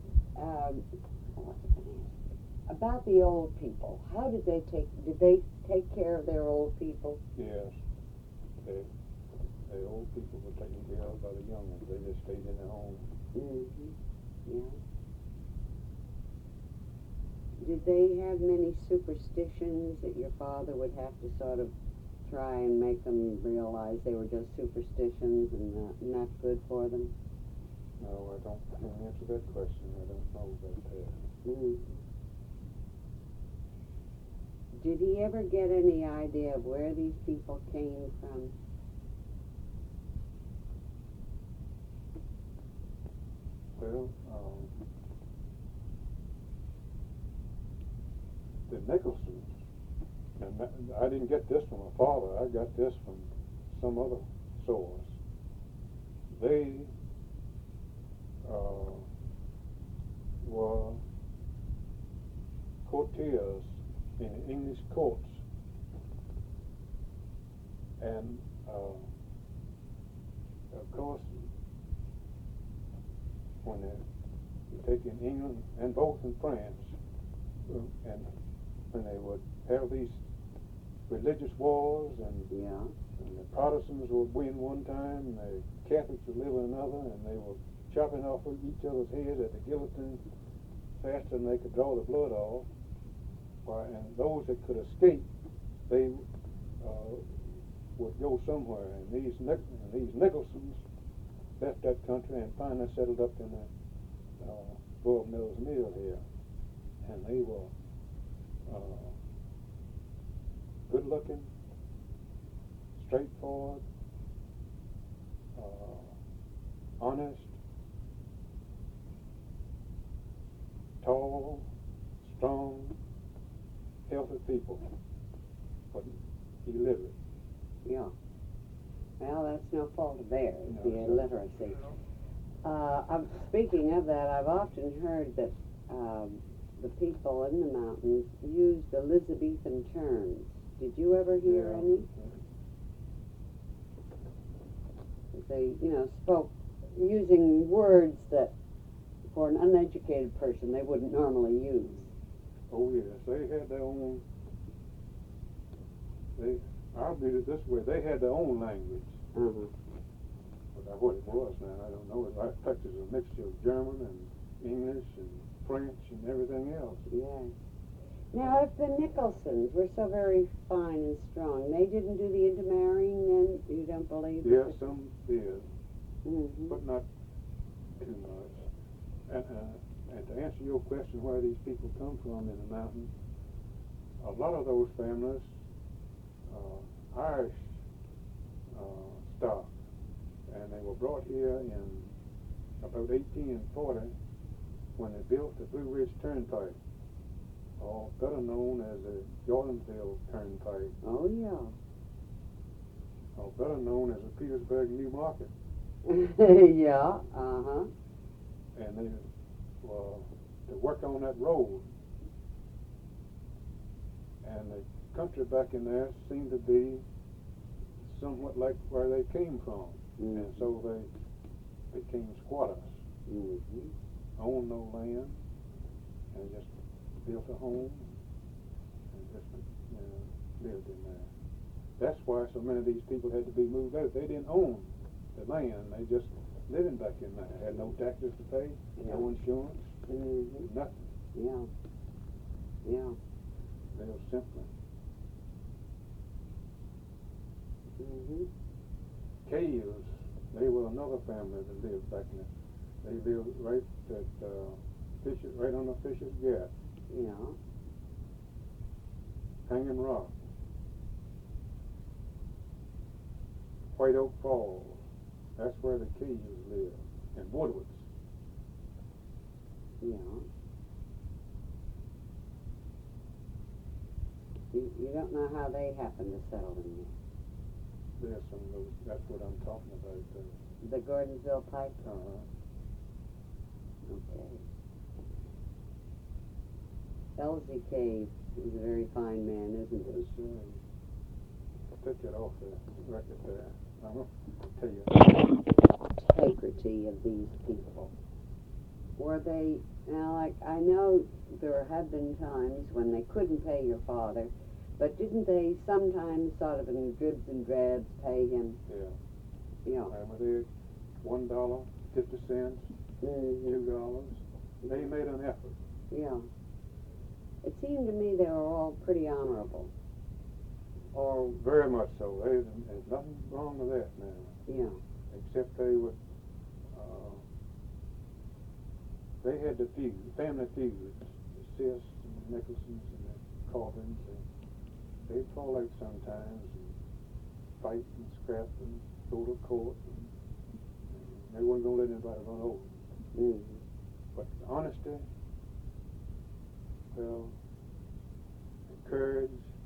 A: about the old people, did they take care of their old people?
B: Yes. The old people were taken care of by the young ones. They just stayed in their home.
A: Yeah. Did they have many superstitions that your father would have to sort of try and make them realize they were just superstitions and not good for them?
B: No, I can't answer that question. I don't know about that.
A: Did he ever get any idea of where these people came from?
B: Well, the Nicholsons, and I didn't get this from my father, I got this from some other source. They were courtiers in the English courts, and of course, when they take in England and both in France, and when they would have these religious wars, and the Protestants would win one time, and the Catholics would live another, and they were chopping off each other's heads at the guillotine faster than they could draw the blood off. And those that could escape, they would go somewhere. And these Nicholsons left that country and finally settled up in the Bull Mills Mill here. And they were good looking, straightforward, honest, tall, strong, healthy people, but illiterate.
A: Yeah. Well, that's no fault of theirs,
B: No,
A: the illiteracy. Speaking of that, I've often heard that the people in the mountains used Elizabethan terms. Did you ever hear
B: Yeah.
A: any? They, spoke using words that, for an uneducated person, they wouldn't normally use.
B: Oh yes, they had their own. I read it this way: they had their own language.
A: Uh-huh.
B: But what it was now, I don't know. I expect it's a mixture of German and English and French and everything else.
A: Yes. Now, if the Nicholsons were so very fine and strong, they didn't do the intermarrying, then you don't believe?
B: Yes, some did,
A: Mm-hmm.
B: but not too much. And to answer your question, where these people come from in the mountains, a lot of those families, Irish stock, and they were brought here in about 1840 when they built the Blue Ridge Turnpike, or better known as the Jordansville Turnpike,
A: Oh, yeah.
B: or better known as the Petersburg New Market.
A: Yeah, uh-huh.
B: And they were to work on that road. And the country back in there seemed to be somewhat like where they came from.
A: Mm-hmm.
B: And so they became squatters,
A: Mm-hmm.
B: owned no land, and just built a home and just lived in there. That's why so many of these people had to be moved out. They didn't own the land, they just living back in there. Had no taxes to pay, no insurance,
A: Mm-hmm.
B: nothing.
A: Yeah. Yeah.
B: They were simply.
A: Mm-hmm.
B: Caves, they were another family that lived back in there. They lived right at right on the Fisher's Gap,
A: Yeah.
B: Hanging Rock, White Oak Falls. That's where the Caves live, and Woodwards.
A: Yeah. You don't know how they happen to settle in there.
B: There's some of those, that's what I'm talking about.
A: The Gordonsville Pike? Okay. Elsie Cave is a very fine man, isn't he?
B: Take it off the record there. I'm going to tell you.
A: Integrity of these people. Were they, now, like, I know there have been times when they couldn't pay your father, but didn't they sometimes sort of in dribs and drabs pay him?
B: Yeah.
A: Yeah.
B: Remember they $1, 50 cents,
A: Mm-hmm.
B: $2. They made an effort.
A: Yeah. It seemed to me they were all pretty honorable. Or,
B: Very much so. There's nothing wrong with that now.
A: yeah.
B: Except they would, they had the feud, family feuds, the Sis and the Nicholsons and the Corbins. They'd fall out sometimes and fight and scrap and go to court. And they weren't going to let anybody run over them.
A: Mm-hmm.
B: But honesty, well, and courage,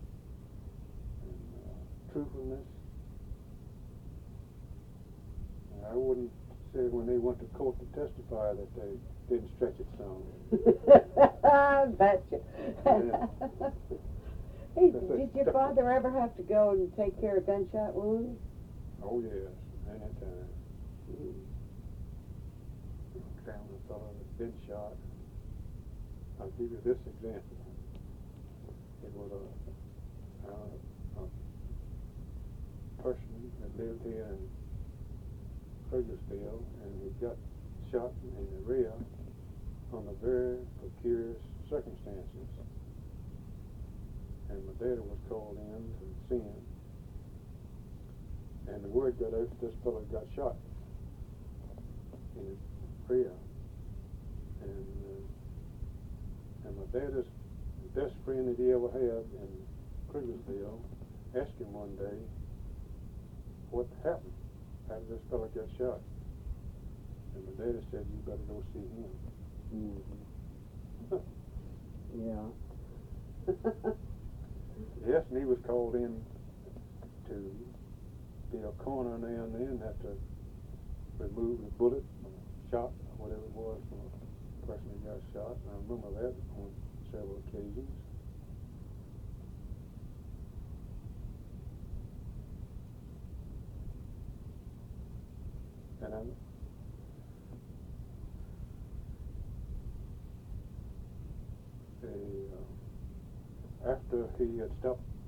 B: and truthfulness. And I wouldn't say when they went to court to testify that they didn't stretch it some.
A: I betcha.
B: Yeah.
A: Hey, did your father ever have to go and take care of gunshot wounds?
B: Oh yes, many times.
A: Mm.
B: Found a fellow that's been shot. I'll give you this example. It was a person that lived here in Krugersville, and he got shot in the rear under very precarious circumstances. And my dad was called in to see him, and the word got out that this fellow got shot in his rear. And my dad, is the best friend that he ever had in Krugersville, asked him one day what happened. How did this fellow get shot? And my dad said, you better go see him.
A: Mm-hmm. Yeah.
B: Yes, and he was called in to be a coroner now and then, have to remove the bullet, or shot, or whatever it was from a person who got shot. And I remember that when several occasions. And after he had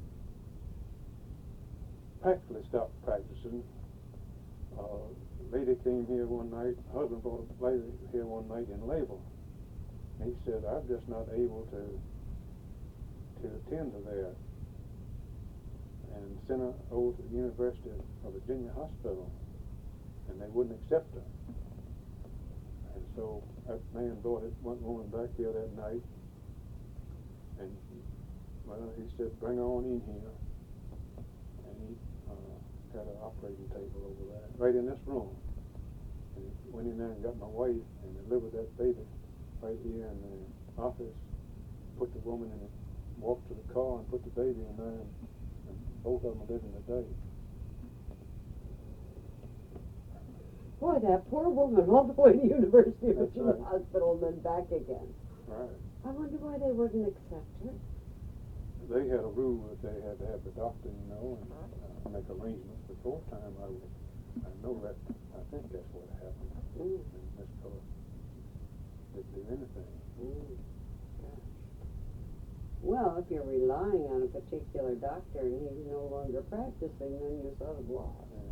B: practically stopped practicing, a lady came here one night, husband brought a lady here one night in labor. And he said, I'm just not able to attend to that. And sent her over to the University of Virginia Hospital, and they wouldn't accept her. And so that man brought one woman back here that night, and he said, bring her on in here. And he had an operating table over there, right in this room. And he went in there and got my wife and delivered that baby right here in the office, put the woman in it, walked to the car and put the baby in there, and both of them are living today.
A: Boy, that poor woman, all the way to University of
B: That's
A: Virginia
B: right.
A: Hospital and then back again.
B: Right.
A: I wonder why they wouldn't accept her.
B: They had a rule that they had to have the doctor, and make arrangements before time. I know that. I think that's what happened.
A: Mm.
B: And Miss Carter didn't do anything.
A: Mm. Gosh. Well, if you're relying on a particular doctor and he's no longer practicing, then you're sort of lost.
B: Yeah.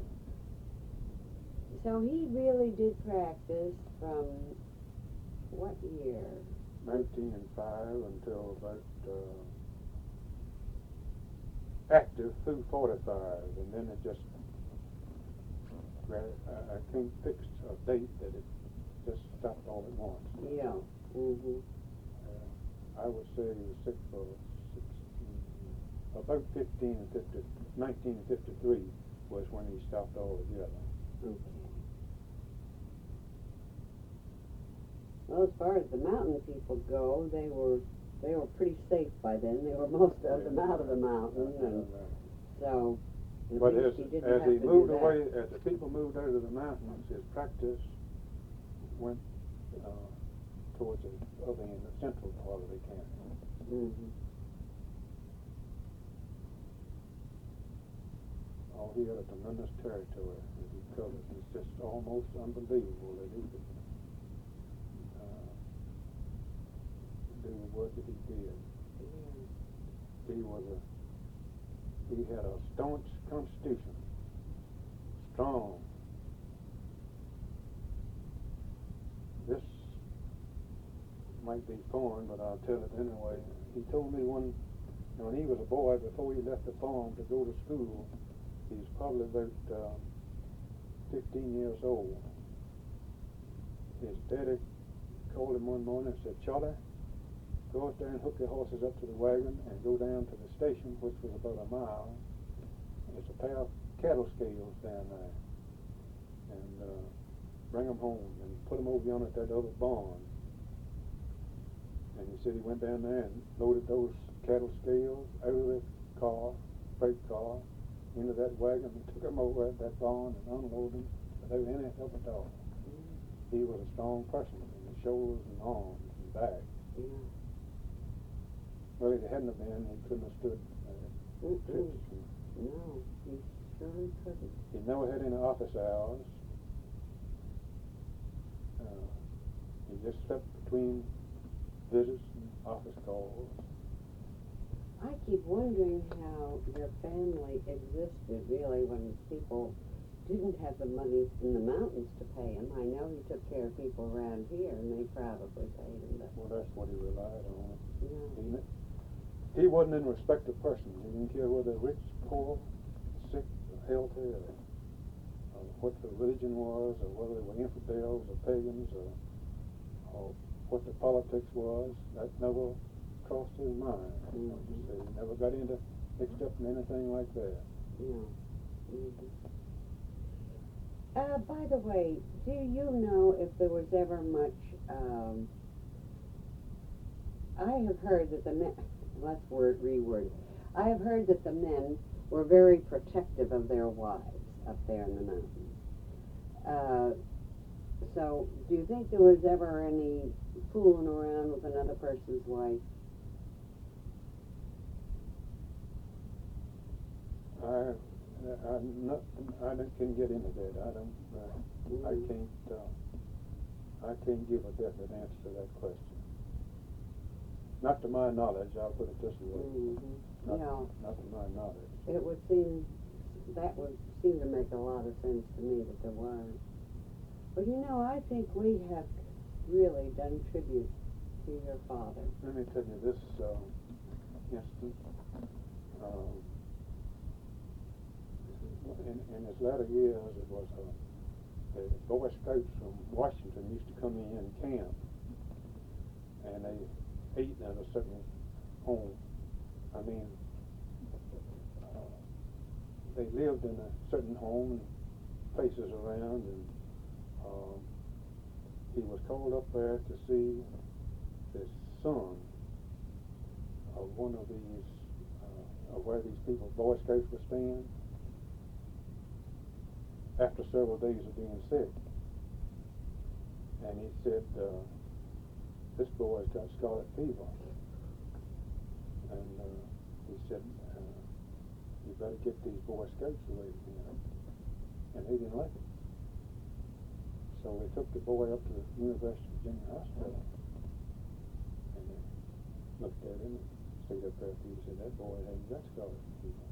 A: So he really did practice from what year?
B: 1905 until about active through 45, and then it just, I can't fix a date that it just stopped all at once.
A: Yeah. Mm-hmm.
B: I would say he was sick for about 1953 was when he stopped altogether.
A: Okay. Well, as far as the mountain people go, they were pretty safe by then. They were most of them out of the mountain, and so.
B: But as
A: he didn't
B: he
A: have to
B: moved
A: do that.
B: away, as the people moved out of the mountains, his practice went towards the other end, the central part of the canyon.
A: Mm-hmm.
B: Oh, he had a tremendous territory that he covered. It's just almost unbelievable that he could do the work that he did.
A: Yeah.
B: He had a staunch constitution, strong. This might be foreign, but I'll tell it anyway. He told me when he was a boy, before he left the farm to go to school, he was probably about 15 years old. His daddy called him one morning and said, Charlie, go out there and hook your horses up to the wagon and go down to the station, which was about a mile. There's a pair of cattle scales down there. And bring them home and put them over yonder at that other barn. And he said he went down there and loaded those cattle scales out of the car, freight car, into that wagon and took them over at that barn and unloaded them without any help at all. He was a strong person in his shoulders and arms and back.
A: Yeah.
B: Well, if it hadn't have been, he couldn't have stood trips.
A: No, he sure couldn't.
B: He never had any office hours. He just slept between visits and office calls.
A: I keep wondering how your family existed, really, when people didn't have the money in the mountains to pay him. I know he took care of people around here, and they probably paid him. But
B: Well, that's what he relied on.
A: yeah.
B: He wasn't in respect of persons. He didn't care whether rich, poor, sick, or healthy, or what the religion was, or whether they were infidels or pagans, or what the politics was. That never crossed his mind. He never got mixed up in anything like that.
A: Yeah. Mm-hmm. By the way, do you know if there was ever much, I have heard that the men, let's reword it. I have heard that the men were very protective of their wives up there in the mountains. So, do you think there was ever any fooling around with another person's wife?
B: can't get into that. I can't give a definite answer to that question. Not to my knowledge, I'll put it this way.
A: Mm-hmm.
B: Not to my knowledge.
A: That would seem to make a lot of sense to me that there was. But I think we have really done tribute to your father.
B: Let me tell you this instance. In his latter years, it was the Boy Scouts from Washington used to come in and camp, and they ate at a certain home. I mean, they lived in a certain home, and places around, and he was called up there to see the son of one of these, of where these people, Boy Scouts, were staying, after several days of being sick. And he said, this boy's got scarlet fever. And he said, you better get these Boy Scouts away from him. And they didn't like it. So they took the boy up to the University of Virginia Hospital. And they looked at him and stayed up there for you. Said, that boy hasn't got scarlet fever.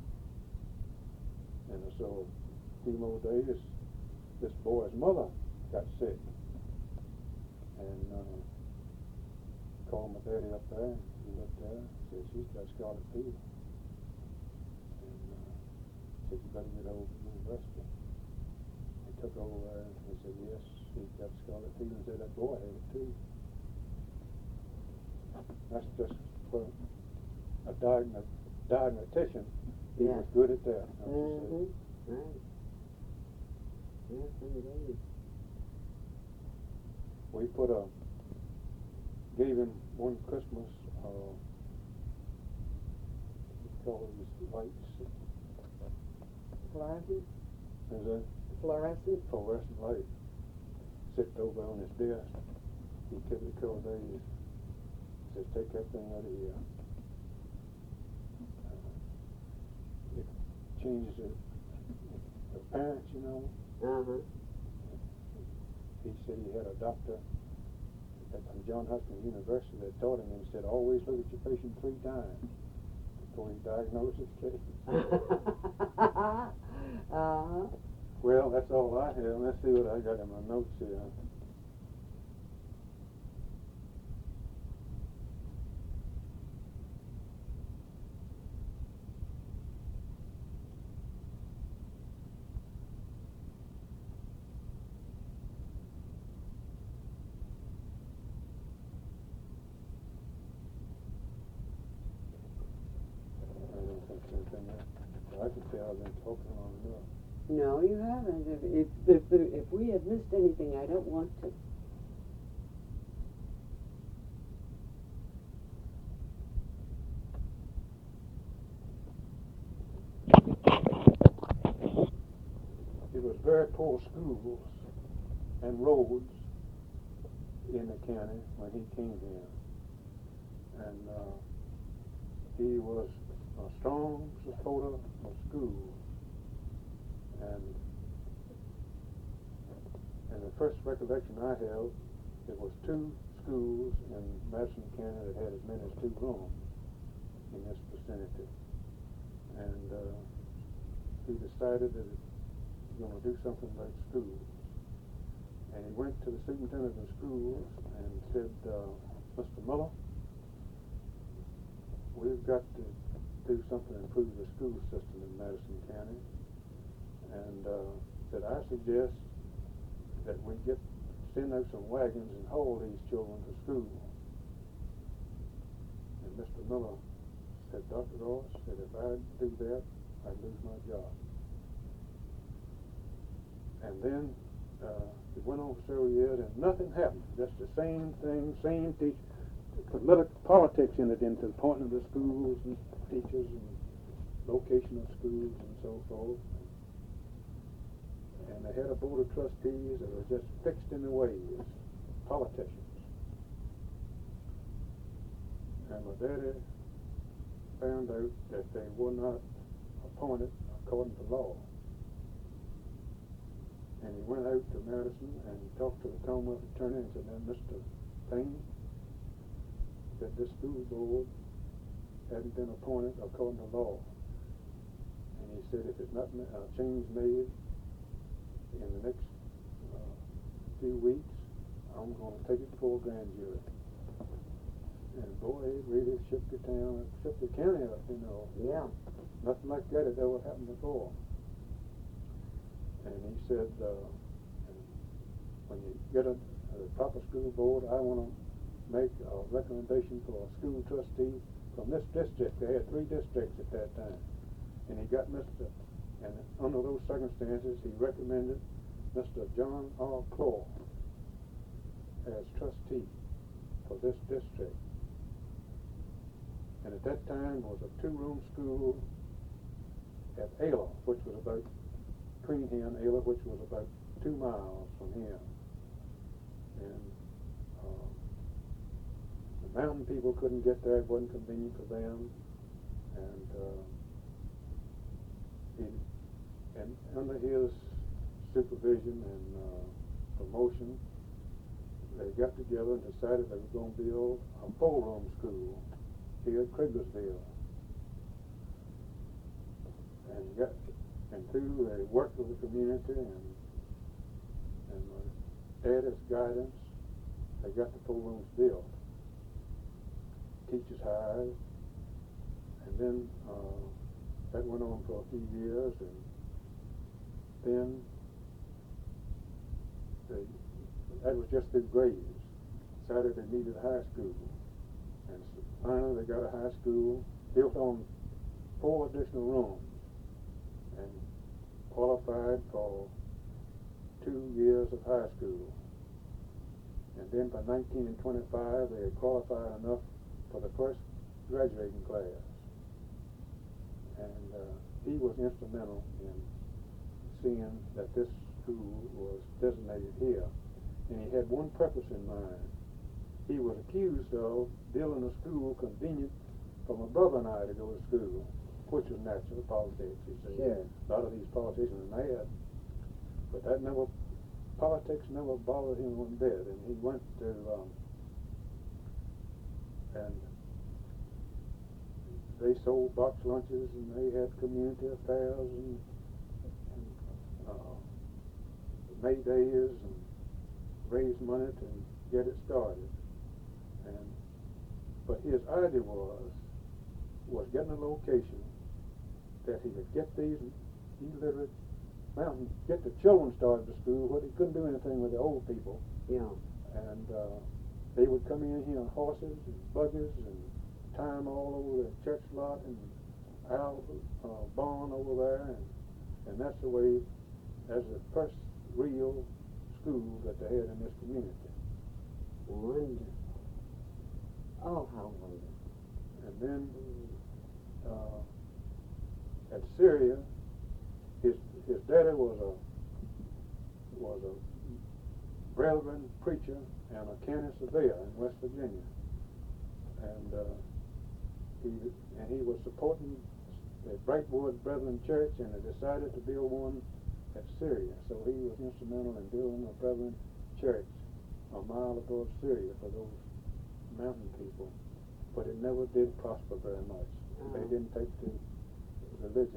B: And so a few more days, this boy's mother got sick. And called my daddy up there. He looked at her, said, she's got scarlet fever. And said, you better get over to the university. He took over there and he said, yes, she's got scarlet fever. And said, that boy had it too. That's just for a diagnostician. He was good at that.
A: Mm-hmm. Right. Yes, indeed.
B: We gave him one Christmas, we call these lights.
A: Fluorescent?
B: Is that?
A: Fluorescent?
B: Fluorescent light. Sitting over on his desk. He took it a couple of days. Says, take that thing out of here. It changes the parents,
A: Uh-huh.
B: He said he had a doctor from Johns Hopkins University that taught him and said, always look at your patient 3 times before you diagnose his case.
A: Uh-huh.
B: Well, that's all I have. Let's see what I got in my notes here. I can say I've been talking long enough.
A: No, you haven't. If we have missed anything, I don't want to.
B: It was very poor schools and roads in the county when he came here. And he was a strong supporter of schools. And the first recollection I have, it was 2 schools in Madison County that had as many as 2 rooms in this vicinity. And he decided that he was going to do something about schools. And he went to the superintendent of schools and said, Mr. Miller, we've got to do something to improve the school system in Madison County. And said, I suggest that we send out some wagons and haul these children to school. And Mr. Miller said, Dr. Ross, said, if I do that, I'd lose my job. And then it went on for several years and nothing happened. Just the same thing, same politics entered into the appointment of the schools and teachers and location of schools and so forth. And they had a board of trustees that were just fixed in their ways, politicians. And my daddy found out that they were not appointed according to law. And he went out to Madison and talked to the Commonwealth attorney and said, "Now, Mr. Payne, that this school board hadn't been appointed according to law." And he said, "If it's not change made in the next few weeks, I'm going to take it before a grand jury." And boy, it really shook the town, shook the county up, you know.
A: Yeah.
B: Nothing like that had ever happened before. And he said, when you get a proper school board, I want to make a recommendation for a school trustee from this district. They had 3 districts at that time. And he got and under those circumstances, he recommended Mr. John R. Claw as trustee for this district. And at that time was a 2-room school at Ayla, which was about between here and Ayla, which was about 2 miles from here. And the mountain people couldn't get there; it wasn't convenient for them. And under his supervision and promotion, they got together and decided they were going to build a 4-room school here at Craiglersville. And through they worked with the community and Dad's guidance, they got the 4 rooms built. Teachers hired, and then that went on for a few years, and then that was just through grades. Decided they needed a high school, and so finally they got a high school built on 4 additional rooms and qualified for 2 years of high school. And then by 1925 they had qualified enough for the first graduating class. And he was instrumental in seeing that this school was designated here. And he had one purpose in mind. He was accused of building a school convenient for my brother and I to go to school, which was natural, politics, you see.
A: Sure.
B: A lot of these politicians are mad. But politics never bothered him one bit. And he went to, and they sold box lunches, and they had community affairs, and Maydays, and raised money to get it started. But his idea was getting a location that he could get these illiterate mountain, get the children started to school, where he couldn't do anything with the old people.
A: Yeah.
B: And they would come in here on horses and buggies and tie them all over the church lot and Al barn over there, and that's the way, as the first real school that they had in this community.
A: Wonderful. Oh, how wonderful.
B: And then at Syria, his daddy was a Brethren preacher and a county surveyor in West Virginia, and he was supporting the Brightwood Brethren Church, and they decided to build one at Syria. So he was instrumental in building a Brethren Church a mile above Syria for those mountain people, but it never did prosper very much. They didn't take to religion.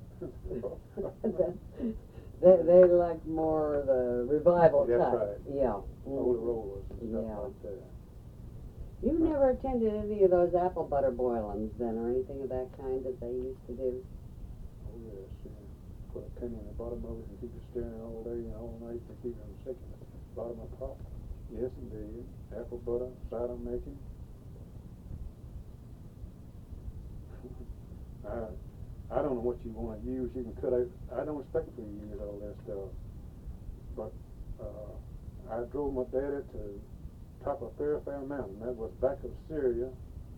A: They like more the revival
B: That's
A: type.
B: right.
A: Yeah.
B: Holy rollers and stuff
A: Yeah.
B: like that.
A: You never attended any of those apple butter boilings then, or anything of that kind that they used to do?
B: Oh yes, yeah. Put a penny in the bottom of it and keep it stirring all day and all night to keep them sick in the bottom of the pot. Yes, indeed. Apple butter, cider making. I don't know what you want to use. You can cut out. I don't expect for you to use all that stuff. But I drove my daddy to top of Fairfair Mountain. That was back of Syria,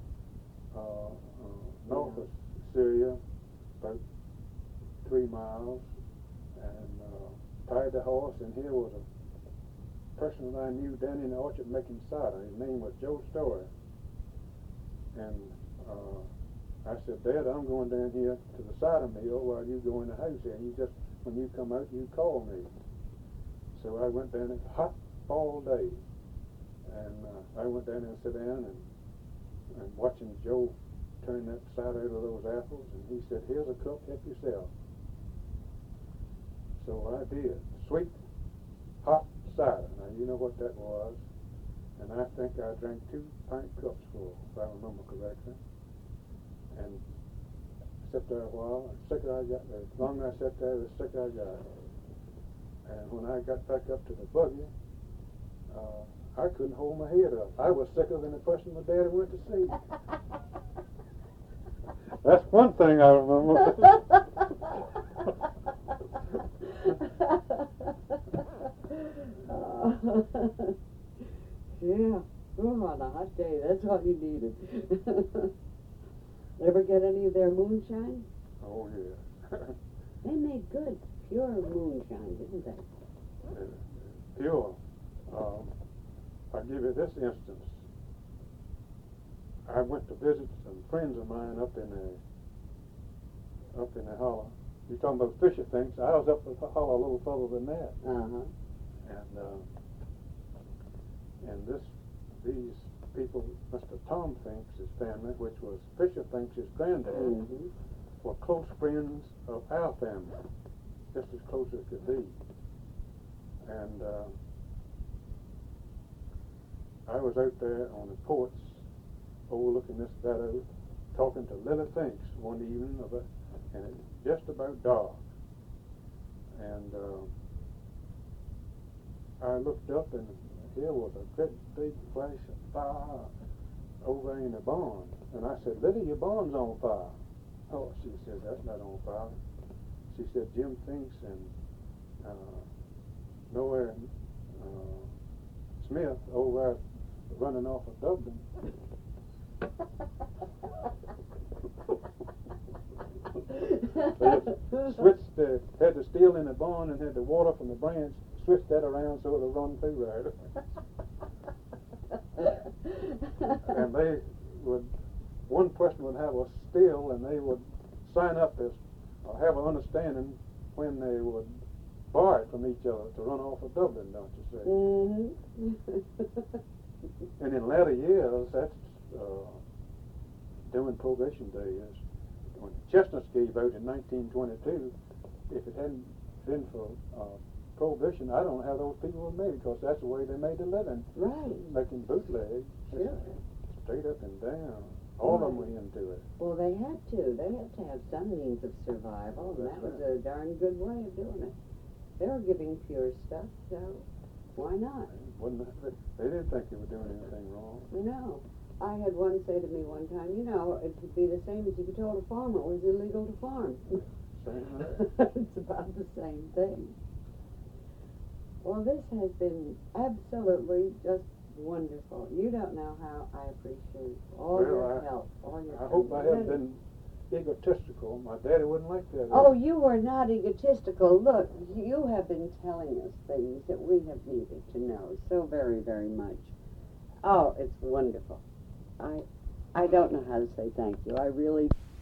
B: north of Syria, about 3 miles, and tied the horse. And here was a person that I knew down in the orchard making cider. His name was Joe Story. And I said, Dad, I'm going down here to the cider mill while you go in the house here. You just, when you come out, you call me. So I went down there, hot all day. And I went down there and sat down and watching Joe turn that cider out of those apples. And he said, here's a cup, help yourself. So I did. Sweet, hot cider. Now, you know what that was. And I think I drank 2 pint cups full, if I remember correctly. And sat there a while, and the sicker I got, the longer I sat there, the sicker I got. And when I got back up to the buggy, I couldn't hold my head up. I was sicker than the person my daddy went to see. That's one thing I remember.
A: Yeah, oh, on a hot day, that's all you needed. Ever get any of their moonshine?
B: Oh, yeah.
A: They made good, pure moonshine, didn't they?
B: Pure. I'll give you this instance. I went to visit some friends of mine up in the hollow. You're talking about Fisher Finks. I was up in the hollow a little further than that.
A: Uh-huh.
B: And these people, Mr. Tom Finks' family, which was Fisher Finks' granddad,
A: Mm-hmm.
B: were close friends of our family, just as close as could be. And I was out there on the porch overlooking this meadow, talking to Lily Finks one evening, and it was just about dark. And I looked up, and here was a great big flash of fire over in the barn. And I said, Lily, your barn's on fire. Oh, she said, that's not on fire. She said, Jim Finks and Noah Smith over there running off of Dublin. They had the steel in the barn and had the water from the branch, switched that around so it would run through there. And they would, one person would have a still, and they would sign up as, or have an understanding when they would borrow it from each other to run off of Dublin, don't you see?
A: Mm-hmm.
B: And in latter years, that's during Prohibition days. When Chestnuts gave out in 1922, if it hadn't been for Prohibition, I don't know how those people were made, because that's the way they made a living.
A: Right.
B: Making bootlegs.
A: Sure.
B: Straight up and down. All of them went into it.
A: Well, they had to. They had to have some means of survival, and that was a darn good way of doing it. They were giving pure stuff, so why not?
B: They didn't think they were doing anything wrong.
A: No. I had one say to me one time, you know, it would be the same as if you told a farmer it was illegal to farm. It's about the same thing. Well, this has been absolutely just wonderful. You don't know how I appreciate all your help, all your
B: I hope I haven't been egotistical. My daddy wouldn't like that.
A: Oh, you were not egotistical. Look, you have been telling us things that we have needed to know so very, very much. Oh, it's wonderful. I don't know how to say thank you. I really